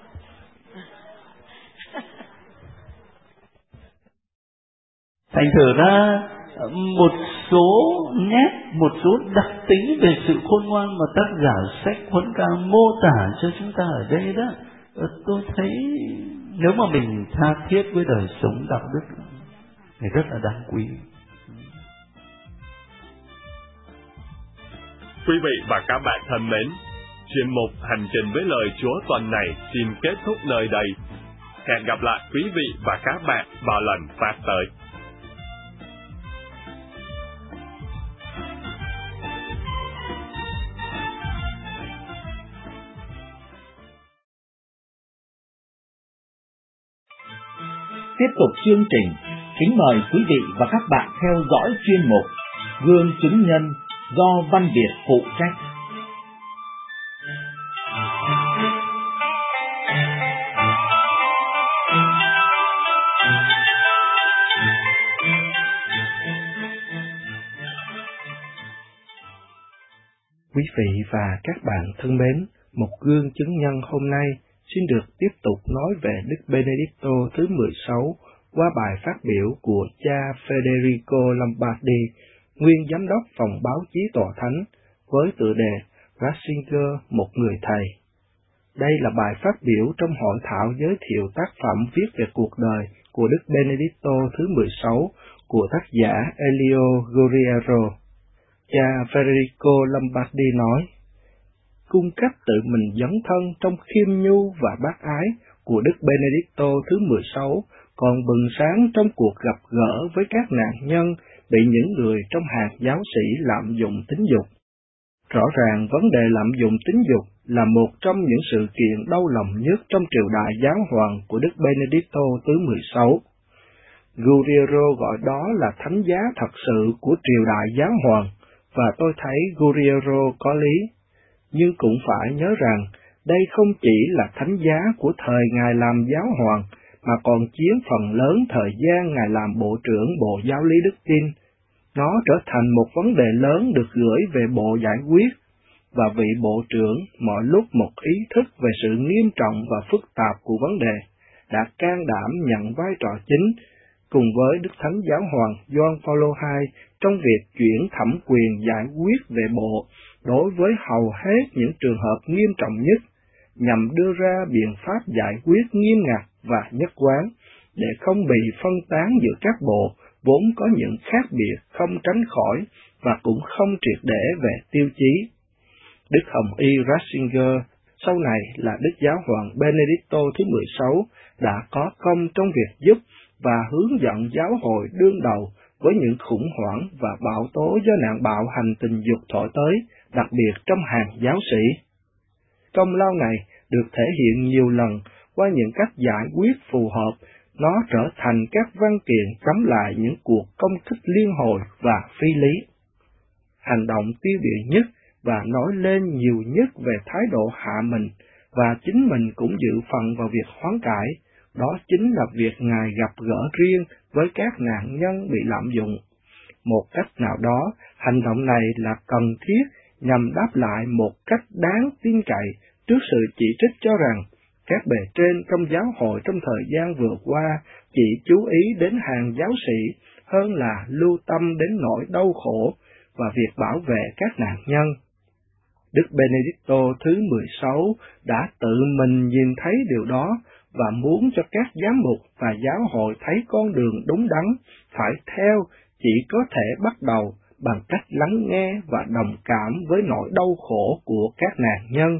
Thành thử ra một số nét, một số đặc tính về sự khôn ngoan mà tác giả sách Huấn Ca mô tả cho chúng ta ở đây đó, tôi thấy nếu mà mình tha thiết với đời sống đạo đức thì rất là đáng quý. Quý vị và các bạn thân mến, chuyên mục Hành trình với lời Chúa tuần này xin kết thúc nơi đây. Hẹn gặp lại quý vị và các bạn vào lần phát tới. Tiếp tục chương trình, kính mời quý vị và các bạn theo dõi chuyên mục Gương chứng nhân do Văn Việt phụ trách. Quý vị và các bạn thân mến, một gương chứng nhân hôm nay xin được tiếp tục nói về Đức Benedicto thứ mười sáu qua bài phát biểu của cha Federico Lombardi, nguyên giám đốc phòng báo chí tòa thánh, với tựa đề Ratzinger, một người thầy. Đây là bài phát biểu trong hội thảo giới thiệu tác phẩm viết về cuộc đời của Đức Benedicto thứ mười sáu của tác giả Elio Guerriero. Cha Federico Lombardi nói: cung cách tự mình dấn thân trong khiêm nhu và bác ái của Đức Benedicto thứ mười sáu còn bừng sáng trong cuộc gặp gỡ với các nạn nhân bị những người trong hàng giáo sĩ lạm dụng tính dục. Rõ ràng vấn đề lạm dụng tính dục là một trong những sự kiện đau lòng nhất trong triều đại giáo hoàng của Đức Benedicto thứ mười sáu. Guerriero gọi đó là thánh giá thật sự của triều đại giáo hoàng, và tôi thấy Guerriero có lý. Nhưng cũng phải nhớ rằng, đây không chỉ là thánh giá của thời Ngài làm giáo hoàng, mà còn chiếm phần lớn thời gian Ngài làm Bộ trưởng Bộ Giáo lý Đức Tin. Nó trở thành một vấn đề lớn được gửi về Bộ Giải quyết, và vị Bộ trưởng mọi lúc một ý thức về sự nghiêm trọng và phức tạp của vấn đề, đã can đảm nhận vai trò chính, cùng với Đức Thánh Giáo hoàng Gioan Phaolô đệ nhị trong việc chuyển thẩm quyền giải quyết về Bộ đối với hầu hết những trường hợp nghiêm trọng nhất, nhằm đưa ra biện pháp giải quyết nghiêm ngặt và nhất quán, để không bị phân tán giữa các bộ vốn có những khác biệt không tránh khỏi và cũng không triệt để về tiêu chí. Đức Hồng Y Ratzinger, sau này là Đức Giáo hoàng Benedicto thứ mười sáu, đã có công trong việc giúp và hướng dẫn giáo hội đương đầu với những khủng hoảng và bão tố do nạn bạo hành tình dục thổi tới, đặc biệt trong hàng giáo sĩ. Công lao này được thể hiện nhiều lần qua những cách giải quyết phù hợp, nó trở thành các văn kiện chống lại những cuộc công kích liên hồi và phi lý. Hành động tiêu biểu nhất và nói lên nhiều nhất về thái độ hạ mình, và chính mình cũng dự phần vào việc hoán cải, đó chính là việc Ngài gặp gỡ riêng với các nạn nhân bị lạm dụng. Một cách nào đó, hành động này là cần thiết nhằm đáp lại một cách đáng tin cậy trước sự chỉ trích cho rằng các bề trên trong giáo hội trong thời gian vừa qua chỉ chú ý đến hàng giáo sĩ hơn là lưu tâm đến nỗi đau khổ và việc bảo vệ các nạn nhân. Đức Benedicto thứ mười sáu đã tự mình nhìn thấy điều đó và muốn cho các giám mục và giáo hội thấy con đường đúng đắn phải theo chỉ có thể bắt đầu bằng cách lắng nghe và đồng cảm với nỗi đau khổ của các nạn nhân.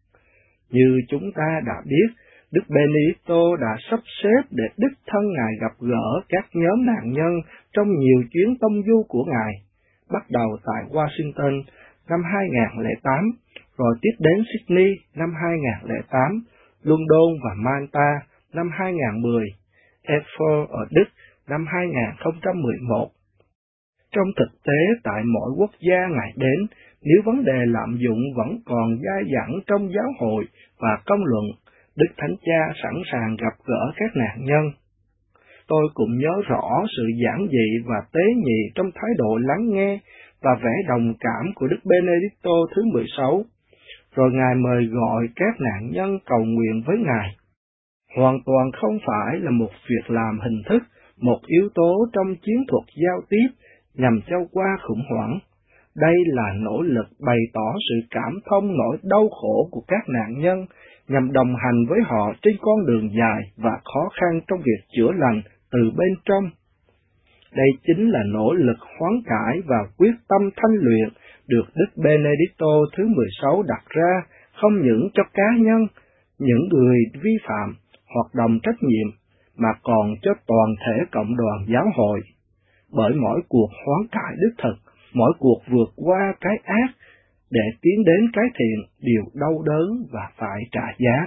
Như chúng ta đã biết, Đức Benedicto đã sắp xếp để đích thân Ngài gặp gỡ các nhóm nạn nhân trong nhiều chuyến tông du của Ngài, bắt đầu tại Washington năm hai nghìn không trăm lẻ tám, rồi tiếp đến Sydney năm hai nghìn không trăm lẻ tám, London và Malta năm hai nghìn không trăm mười, Erfurt ở Đức năm hai nghìn không trăm mười một. Trong thực tế, tại mỗi quốc gia Ngài đến, nếu vấn đề lạm dụng vẫn còn dai dẳng trong giáo hội và công luận, Đức Thánh Cha sẵn sàng gặp gỡ các nạn nhân. Tôi cũng nhớ rõ sự giản dị và tế nhị trong thái độ lắng nghe và vẻ đồng cảm của Đức Benedicto thứ mười sáu, rồi Ngài mời gọi các nạn nhân cầu nguyện với Ngài. Hoàn toàn không phải là một việc làm hình thức, một yếu tố trong chiến thuật giao tiếp nhằm trao qua khủng hoảng. Đây là nỗ lực bày tỏ sự cảm thông nỗi đau khổ của các nạn nhân, nhằm đồng hành với họ trên con đường dài và khó khăn trong việc chữa lành từ bên trong. Đây chính là nỗ lực hoán cải và quyết tâm thanh luyện được Đức Benedicto thứ mười sáu đặt ra không những cho cá nhân, những người vi phạm, hoạt động trách nhiệm, mà còn cho toàn thể cộng đoàn giáo hội. Bởi mỗi cuộc hoán cải đích thực, mỗi cuộc vượt qua cái ác để tiến đến cái thiện đều đau đớn và phải trả giá.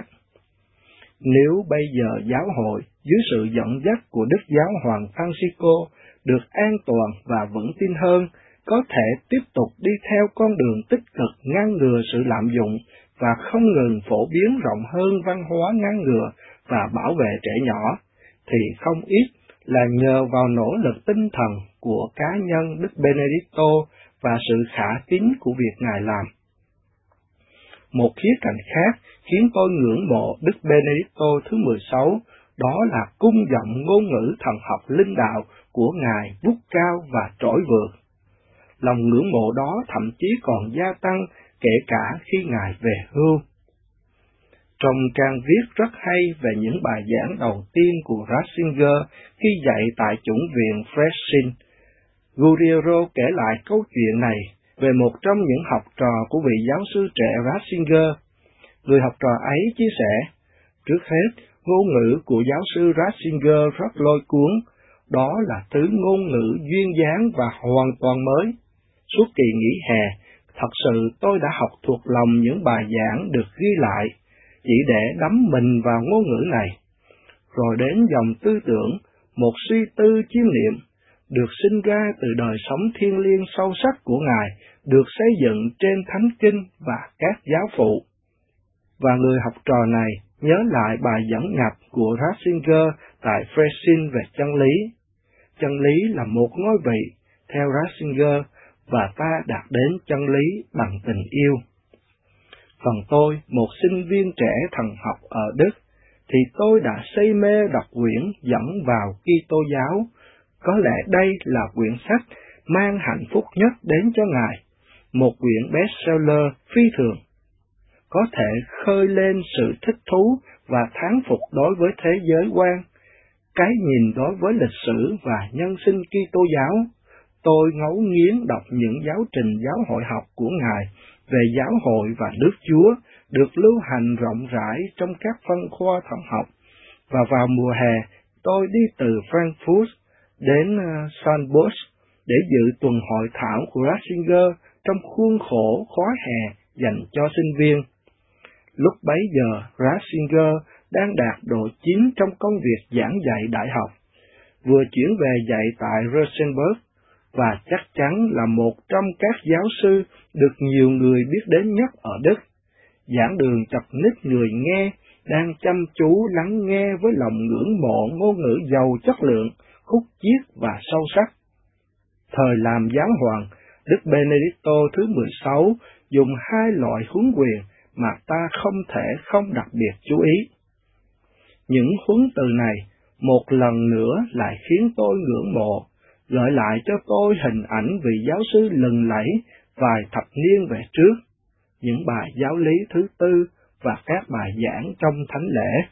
Nếu bây giờ giáo hội dưới sự dẫn dắt của Đức Giáo hoàng Francisco được an toàn và vững tin hơn, có thể tiếp tục đi theo con đường tích cực ngăn ngừa sự lạm dụng và không ngừng phổ biến rộng hơn văn hóa ngăn ngừa và bảo vệ trẻ nhỏ, thì không ít là nhờ vào nỗ lực tinh thần của cá nhân Đức Benedicto và sự khả tín của việc Ngài làm. Một khía cạnh khác khiến tôi ngưỡng mộ Đức Benedicto thứ mười sáu, đó là cung giọng ngôn ngữ thần học linh đạo của Ngài vút cao và trỗi vượt. Lòng ngưỡng mộ đó thậm chí còn gia tăng kể cả khi Ngài về hưu. Trong trang viết rất hay về những bài giảng đầu tiên của Ratzinger khi dạy tại chủng viện Freising, Guerriero kể lại câu chuyện này về một trong những học trò của vị giáo sư trẻ Ratzinger. Người học trò ấy chia sẻ, trước hết, ngôn ngữ của giáo sư Ratzinger rất lôi cuốn, đó là thứ ngôn ngữ duyên dáng và hoàn toàn mới. Suốt kỳ nghỉ hè, thật sự tôi đã học thuộc lòng những bài giảng được ghi lại, chỉ để đắm mình vào ngôn ngữ này. Rồi đến dòng tư tưởng, một suy tư chiêm niệm, được sinh ra từ đời sống thiêng liêng sâu sắc của Ngài, được xây dựng trên Thánh Kinh và các giáo phụ. Và người học trò này nhớ lại bài dẫn nhập của Ratzinger tại Freising về chân lý. Chân lý là một ngôi vị, theo Ratzinger, và ta đạt đến chân lý bằng tình yêu. Phần tôi, một sinh viên trẻ thần học ở Đức, thì tôi đã say mê đọc quyển Dẫn vào Kitô giáo. Có lẽ đây là quyển sách mang hạnh phúc nhất đến cho Ngài, một quyển bestseller phi thường. Có thể khơi lên sự thích thú và thán phục đối với thế giới quan, cái nhìn đối với lịch sử và nhân sinh Kitô giáo. Tôi ngấu nghiến đọc những giáo trình giáo hội học của Ngài về giáo hội và Đức Chúa, được lưu hành rộng rãi trong các phân khoa thần học, và vào mùa hè, tôi đi từ Frankfurt đến Sandbox để dự tuần hội thảo của Ratzinger trong khuôn khổ khóa hè dành cho sinh viên. Lúc bấy giờ, Ratzinger đang đạt độ chín trong công việc giảng dạy đại học, vừa chuyển về dạy tại Rosenberg, và chắc chắn là một trong các giáo sư được nhiều người biết đến nhất ở Đức. Giảng đường chật ních người nghe, đang chăm chú lắng nghe với lòng ngưỡng mộ ngôn ngữ giàu chất lượng, khúc chiết và sâu sắc. Thời làm giáo hoàng, Đức Benedicto thứ mười sáu dùng hai loại huấn quyền mà ta không thể không đặc biệt chú ý. Những huấn từ này một lần nữa lại khiến tôi ngưỡng mộ, gợi lại cho tôi hình ảnh vị giáo sư lừng lẫy vài thập niên về trước, những bài giáo lý thứ tư và các bài giảng trong thánh lễ.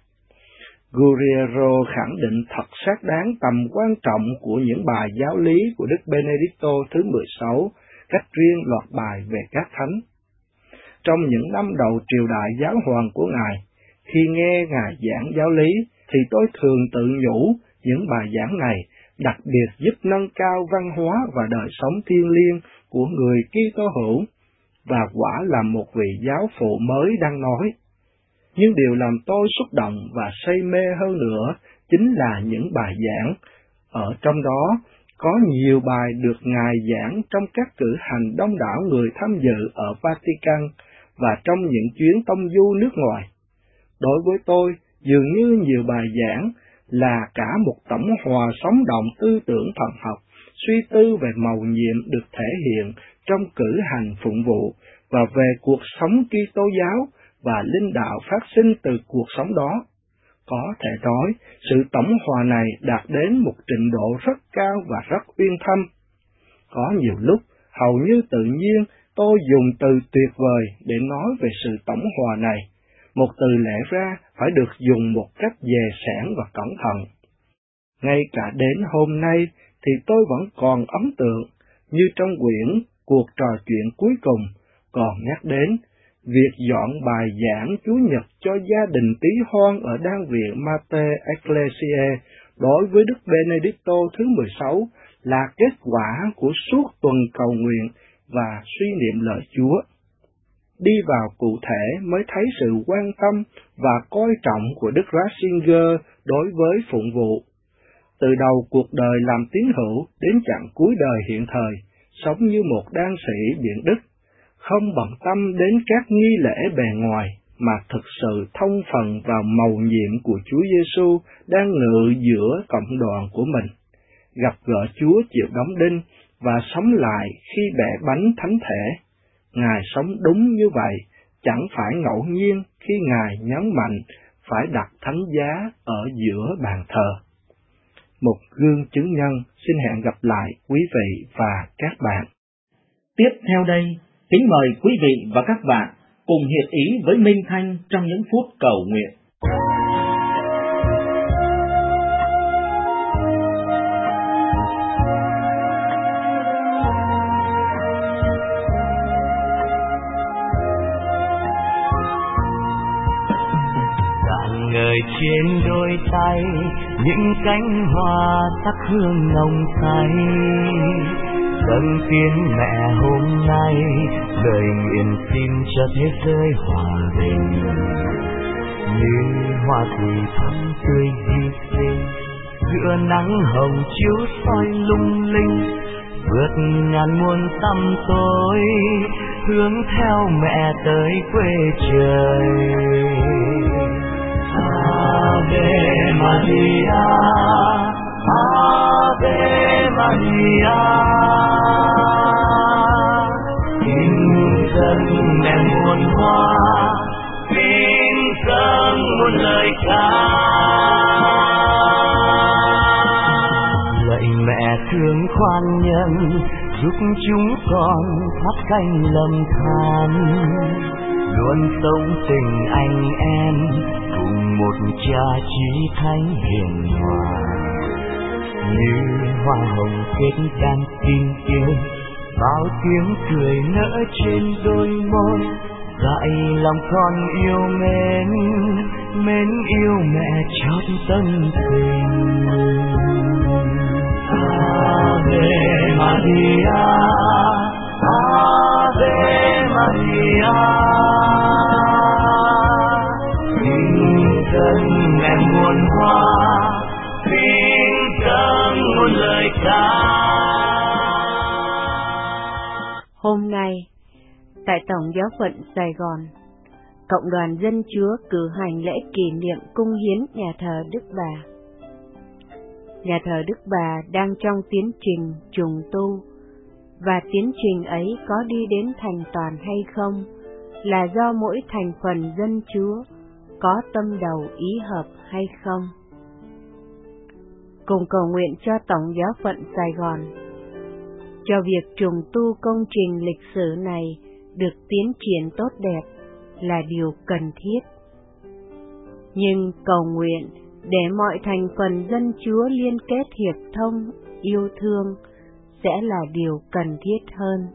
Guerriero khẳng định thật xác đáng tầm quan trọng của những bài giáo lý của Đức Benedicto thứ mười sáu, cách riêng loạt bài về các thánh. Trong những năm đầu triều đại giáo hoàng của Ngài, khi nghe Ngài giảng giáo lý, thì tôi thường tự nhủ những bài giảng này đặc biệt giúp nâng cao văn hóa và đời sống thiêng liêng của người Kitô hữu, và quả là một vị giáo phụ mới đang nói. Nhưng điều làm tôi xúc động và say mê hơn nữa chính là những bài giảng. Ở trong đó có nhiều bài được Ngài giảng trong các cử hành đông đảo người tham dự ở Vatican và trong những chuyến tông du nước ngoài. Đối với tôi, dường như nhiều bài giảng là cả một tổng hòa sống động tư tưởng thần học, suy tư về mầu nhiệm được thể hiện trong cử hành phụng vụ và về cuộc sống Kitô giáo và linh đạo phát sinh từ cuộc sống đó. Có thể nói, sự tổng hòa này đạt đến một trình độ rất cao và rất uyên thâm. Có nhiều lúc, hầu như tự nhiên, tôi dùng từ tuyệt vời để nói về sự tổng hòa này. Một từ lẽ ra phải được dùng một cách dè sẻn và cẩn thận. Ngay cả đến hôm nay thì tôi vẫn còn ấn tượng, như trong quyển Cuộc trò chuyện cuối cùng còn nhắc đến việc dọn bài giảng Chúa Nhật cho gia đình tí hoan ở đan viện Mater Ecclesiae đối với Đức Benedicto thứ mười sáu là kết quả của suốt tuần cầu nguyện và suy niệm lời Chúa. Đi vào cụ thể mới thấy sự quan tâm và coi trọng của Đức Ratzinger đối với phụng vụ. Từ đầu cuộc đời làm tín hữu đến chặng cuối đời hiện thời, sống như một đan sĩ biện đức, không bận tâm đến các nghi lễ bề ngoài, mà thực sự thông phần vào mầu nhiệm của Chúa Giêsu đang ngự giữa cộng đoàn của mình, gặp gỡ Chúa chịu đóng đinh và sống lại khi bẻ bánh thánh thể. Ngài sống đúng như vậy, chẳng phải ngẫu nhiên khi Ngài nhấn mạnh phải đặt thánh giá ở giữa bàn thờ. Một gương chứng nhân xin hẹn gặp lại quý vị và các bạn. Tiếp theo đây, kính mời quý vị và các bạn cùng hiệp ý với Minh Thanh trong những phút cầu nguyện. Rạng ngời trên đôi tay những cánh hoa sắc hương nồng say, dâng tiếng mẹ hôm nay lời nguyện xin cho thế giới hòa bình. Như hoa thủy thắm tươi hy sinh giữa nắng hồng chiếu soi lung linh, vượt ngàn muôn tăm tối hướng theo mẹ tới quê trời. Ave Maria, Ave Maria, tin dân mẹ muôn hoa, tin dân muôn lời ca. Lạy mẹ thương khoan nhân, giúp chúng con thoát canh lầm than, luôn sống tình anh em cùng một cha chí thánh hiền hòa. Như hoa hồng kết đan tin yêu, bao tiếng cười nở trên đôi môi, dạy lòng con yêu mến, mến yêu mẹ chót tâm tình. Maria, Ave Maria. Kính dân mẹ muôn hoa, kính dâng muôn lời ca. Hôm nay, tại Tổng Giáo phận Sài Gòn, Cộng đoàn Dân Chúa cử hành lễ kỷ niệm cung hiến nhà thờ Đức Bà. Nhà thờ Đức Bà đang trong tiến trình trùng tu, và tiến trình ấy có đi đến thành toàn hay không là do mỗi thành phần dân Chúa có tâm đầu ý hợp hay không. Cùng cầu nguyện cho Tổng Giáo phận Sài Gòn, cho việc trùng tu công trình lịch sử này được tiến triển tốt đẹp là điều cần thiết. Nhưng cầu nguyện để mọi thành phần dân Chúa liên kết hiệp thông, yêu thương sẽ là điều cần thiết hơn.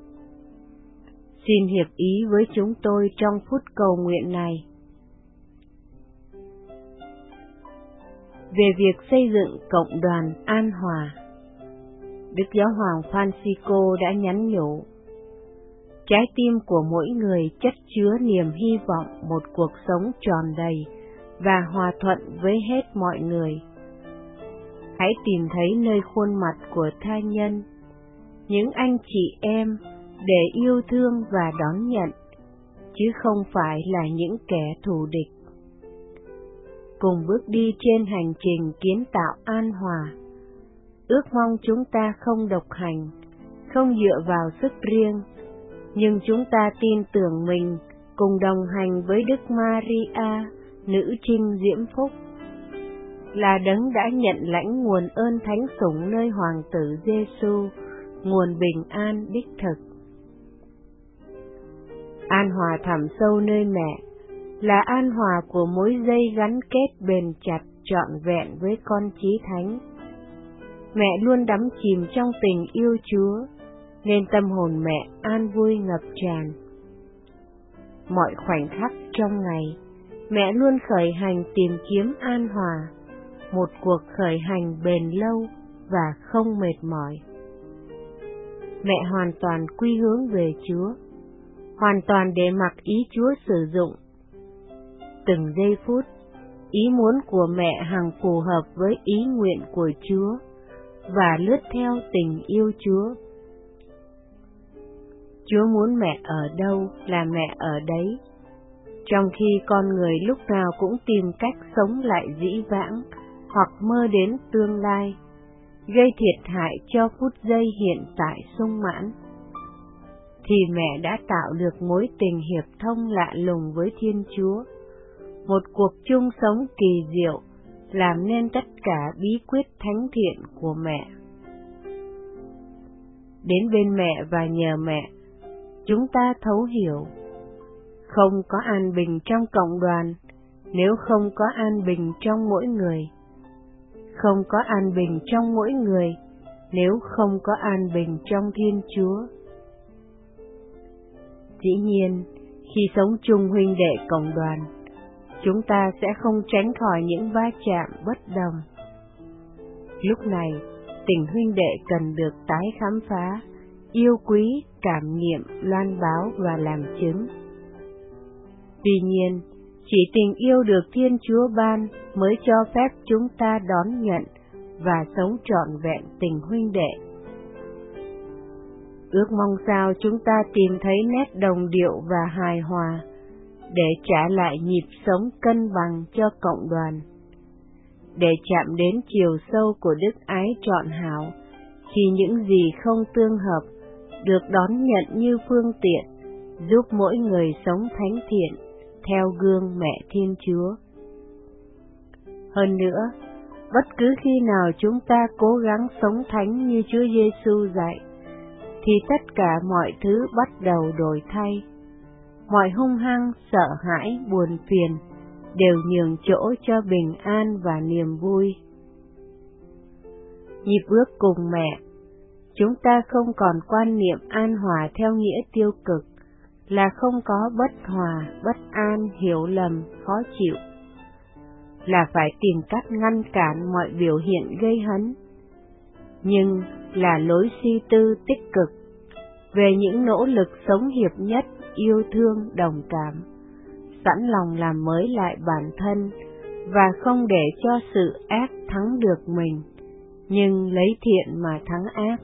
Xin hiệp ý với chúng tôi trong phút cầu nguyện này. Về việc xây dựng cộng đoàn an hòa, Đức Giáo hoàng Francisco đã nhắn nhủ: trái tim của mỗi người chất chứa niềm hy vọng một cuộc sống tròn đầy và hòa thuận với hết mọi người. Hãy tìm thấy nơi khuôn mặt của tha nhân, những anh chị em để yêu thương và đón nhận, chứ không phải là những kẻ thù địch. Cùng bước đi trên hành trình kiến tạo an hòa, ước mong chúng ta không độc hành, không dựa vào sức riêng, nhưng chúng ta tin tưởng mình cùng đồng hành với Đức Maria, nữ trinh diễm phúc, là đấng đã nhận lãnh nguồn ơn thánh sủng nơi Hoàng tử Giêsu, nguồn bình an đích thực. An hòa thẳm sâu nơi mẹ là an hòa của mối dây gắn kết bền chặt trọn vẹn với con Chí Thánh. Mẹ luôn đắm chìm trong tình yêu Chúa, nên tâm hồn mẹ an vui ngập tràn. Mọi khoảnh khắc trong ngày, mẹ luôn khởi hành tìm kiếm an hòa, một cuộc khởi hành bền lâu và không mệt mỏi. Mẹ hoàn toàn quy hướng về Chúa, hoàn toàn để mặc ý Chúa sử dụng. Từng giây phút, ý muốn của mẹ hằng phù hợp với ý nguyện của Chúa và lướt theo tình yêu Chúa. Chúa muốn mẹ ở đâu là mẹ ở đấy, trong khi con người lúc nào cũng tìm cách sống lại dĩ vãng hoặc mơ đến tương lai, gây thiệt hại cho phút giây hiện tại sung mãn, thì mẹ đã tạo được mối tình hiệp thông lạ lùng với Thiên Chúa, một cuộc chung sống kỳ diệu, làm nên tất cả bí quyết thánh thiện của mẹ. Đến bên mẹ và nhờ mẹ, chúng ta thấu hiểu, không có an bình trong cộng đoàn nếu không có an bình trong mỗi người, không có an bình trong mỗi người nếu không có an bình trong Thiên Chúa. Dĩ nhiên, khi sống chung huynh đệ cộng đoàn, chúng ta sẽ không tránh khỏi những va chạm bất đồng. Lúc này, tình huynh đệ cần được tái khám phá, yêu quý, cảm nghiệm, loan báo và làm chứng. Tuy nhiên, chỉ tình yêu được Thiên Chúa ban mới cho phép chúng ta đón nhận và sống trọn vẹn tình huynh đệ. Ước mong sao chúng ta tìm thấy nét đồng điệu và hài hòa để trả lại nhịp sống cân bằng cho cộng đoàn, để chạm đến chiều sâu của đức ái trọn hảo, khi những gì không tương hợp được đón nhận như phương tiện, giúp mỗi người sống thánh thiện, theo gương mẹ Thiên Chúa. Hơn nữa, bất cứ khi nào chúng ta cố gắng sống thánh như Chúa Giêsu dạy, thì tất cả mọi thứ bắt đầu đổi thay. Mọi hung hăng, sợ hãi, buồn phiền đều nhường chỗ cho bình an và niềm vui. Nhịp bước cùng mẹ, chúng ta không còn quan niệm an hòa theo nghĩa tiêu cực, là không có bất hòa, bất an, hiểu lầm, khó chịu, là phải tìm cách ngăn cản mọi biểu hiện gây hấn. Nhưng là lối suy tư tích cực về những nỗ lực sống hiệp nhất, yêu thương, đồng cảm, sẵn lòng làm mới lại bản thân và không để cho sự ác thắng được mình, nhưng lấy thiện mà thắng ác.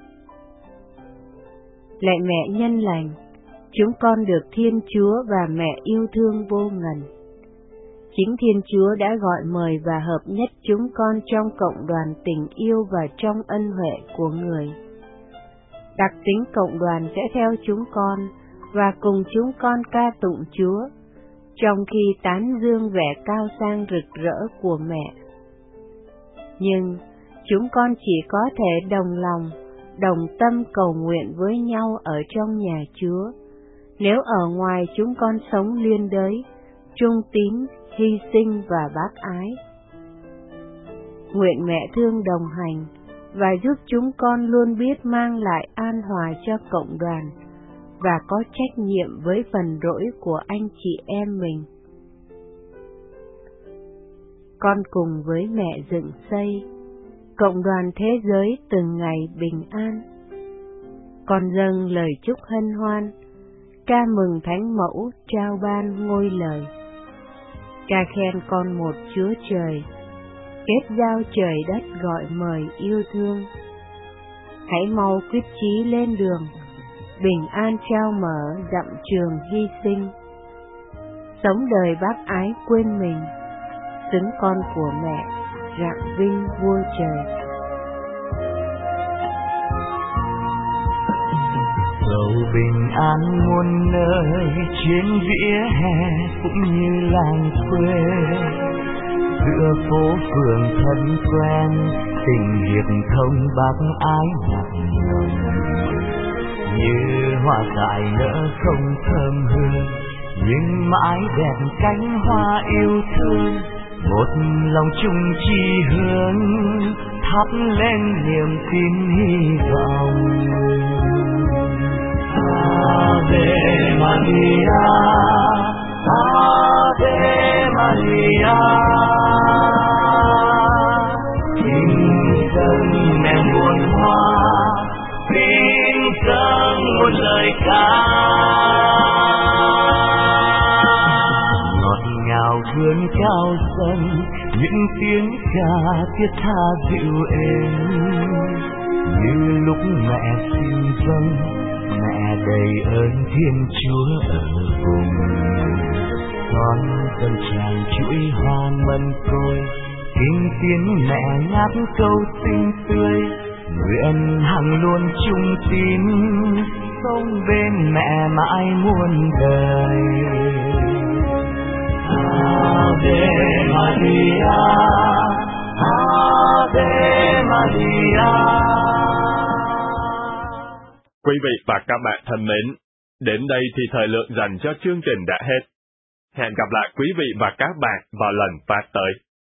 Lạy mẹ nhân lành, chúng con được Thiên Chúa và mẹ yêu thương vô ngần. Chính Thiên Chúa đã gọi mời và hợp nhất chúng con trong cộng đoàn tình yêu và trong ân huệ của Người. Đặc tính cộng đoàn sẽ theo chúng con và cùng chúng con ca tụng Chúa, trong khi tán dương vẻ cao sang rực rỡ của mẹ. Nhưng chúng con chỉ có thể đồng lòng, đồng tâm cầu nguyện với nhau ở trong nhà Chúa, nếu ở ngoài chúng con sống liên đới, trung tín, hy sinh và bác ái. Nguyện mẹ thương đồng hành và giúp chúng con luôn biết mang lại an hòa cho cộng đoàn và có trách nhiệm với phần rỗi của anh chị em mình. Con cùng với mẹ dựng xây cộng đoàn thế giới từng ngày bình an. Con dâng lời chúc hân hoan, ca mừng Thánh Mẫu trao ban ngôi lời, ca khen con một Chúa Trời, kết giao trời đất gọi mời yêu thương. Hãy mau quyết chí lên đường, bình an trao mở dặm trường hy sinh, sống đời bác ái quên mình, xứng con của mẹ, rạng vinh vua trời. Dẫu bình an muôn nơi trên vỉa hè cũng như làng quê, giữa phố phường thân quen tình hiệp thông bác ái nặng nồng, như hoa dại nở không thơm hương nhưng mãi đẹp cánh hoa yêu thương, một lòng chung chi hướng thắp lên niềm tin hy vọng. Ave Maria, Ave Maria, kính dâng mẹ muôn hoa, kính dâng muôn lời ca, ngọt ngào vươn cao dần những tiếng ca thiết tha dịu êm, như lúc mẹ xin vâng, mẹ đầy ơn Thiên Chúa ở vùng. Con dân tràng chuỗi hoa mân côi, kinh tiếng mẹ ngát câu xinh tươi, nguyện hằng luôn chung tín, sống bên mẹ mãi muôn đời. Ave Maria, Ave Maria. Quý vị và các bạn thân mến, đến đây thì thời lượng dành cho chương trình đã hết. Hẹn gặp lại quý vị và các bạn vào lần phát tới.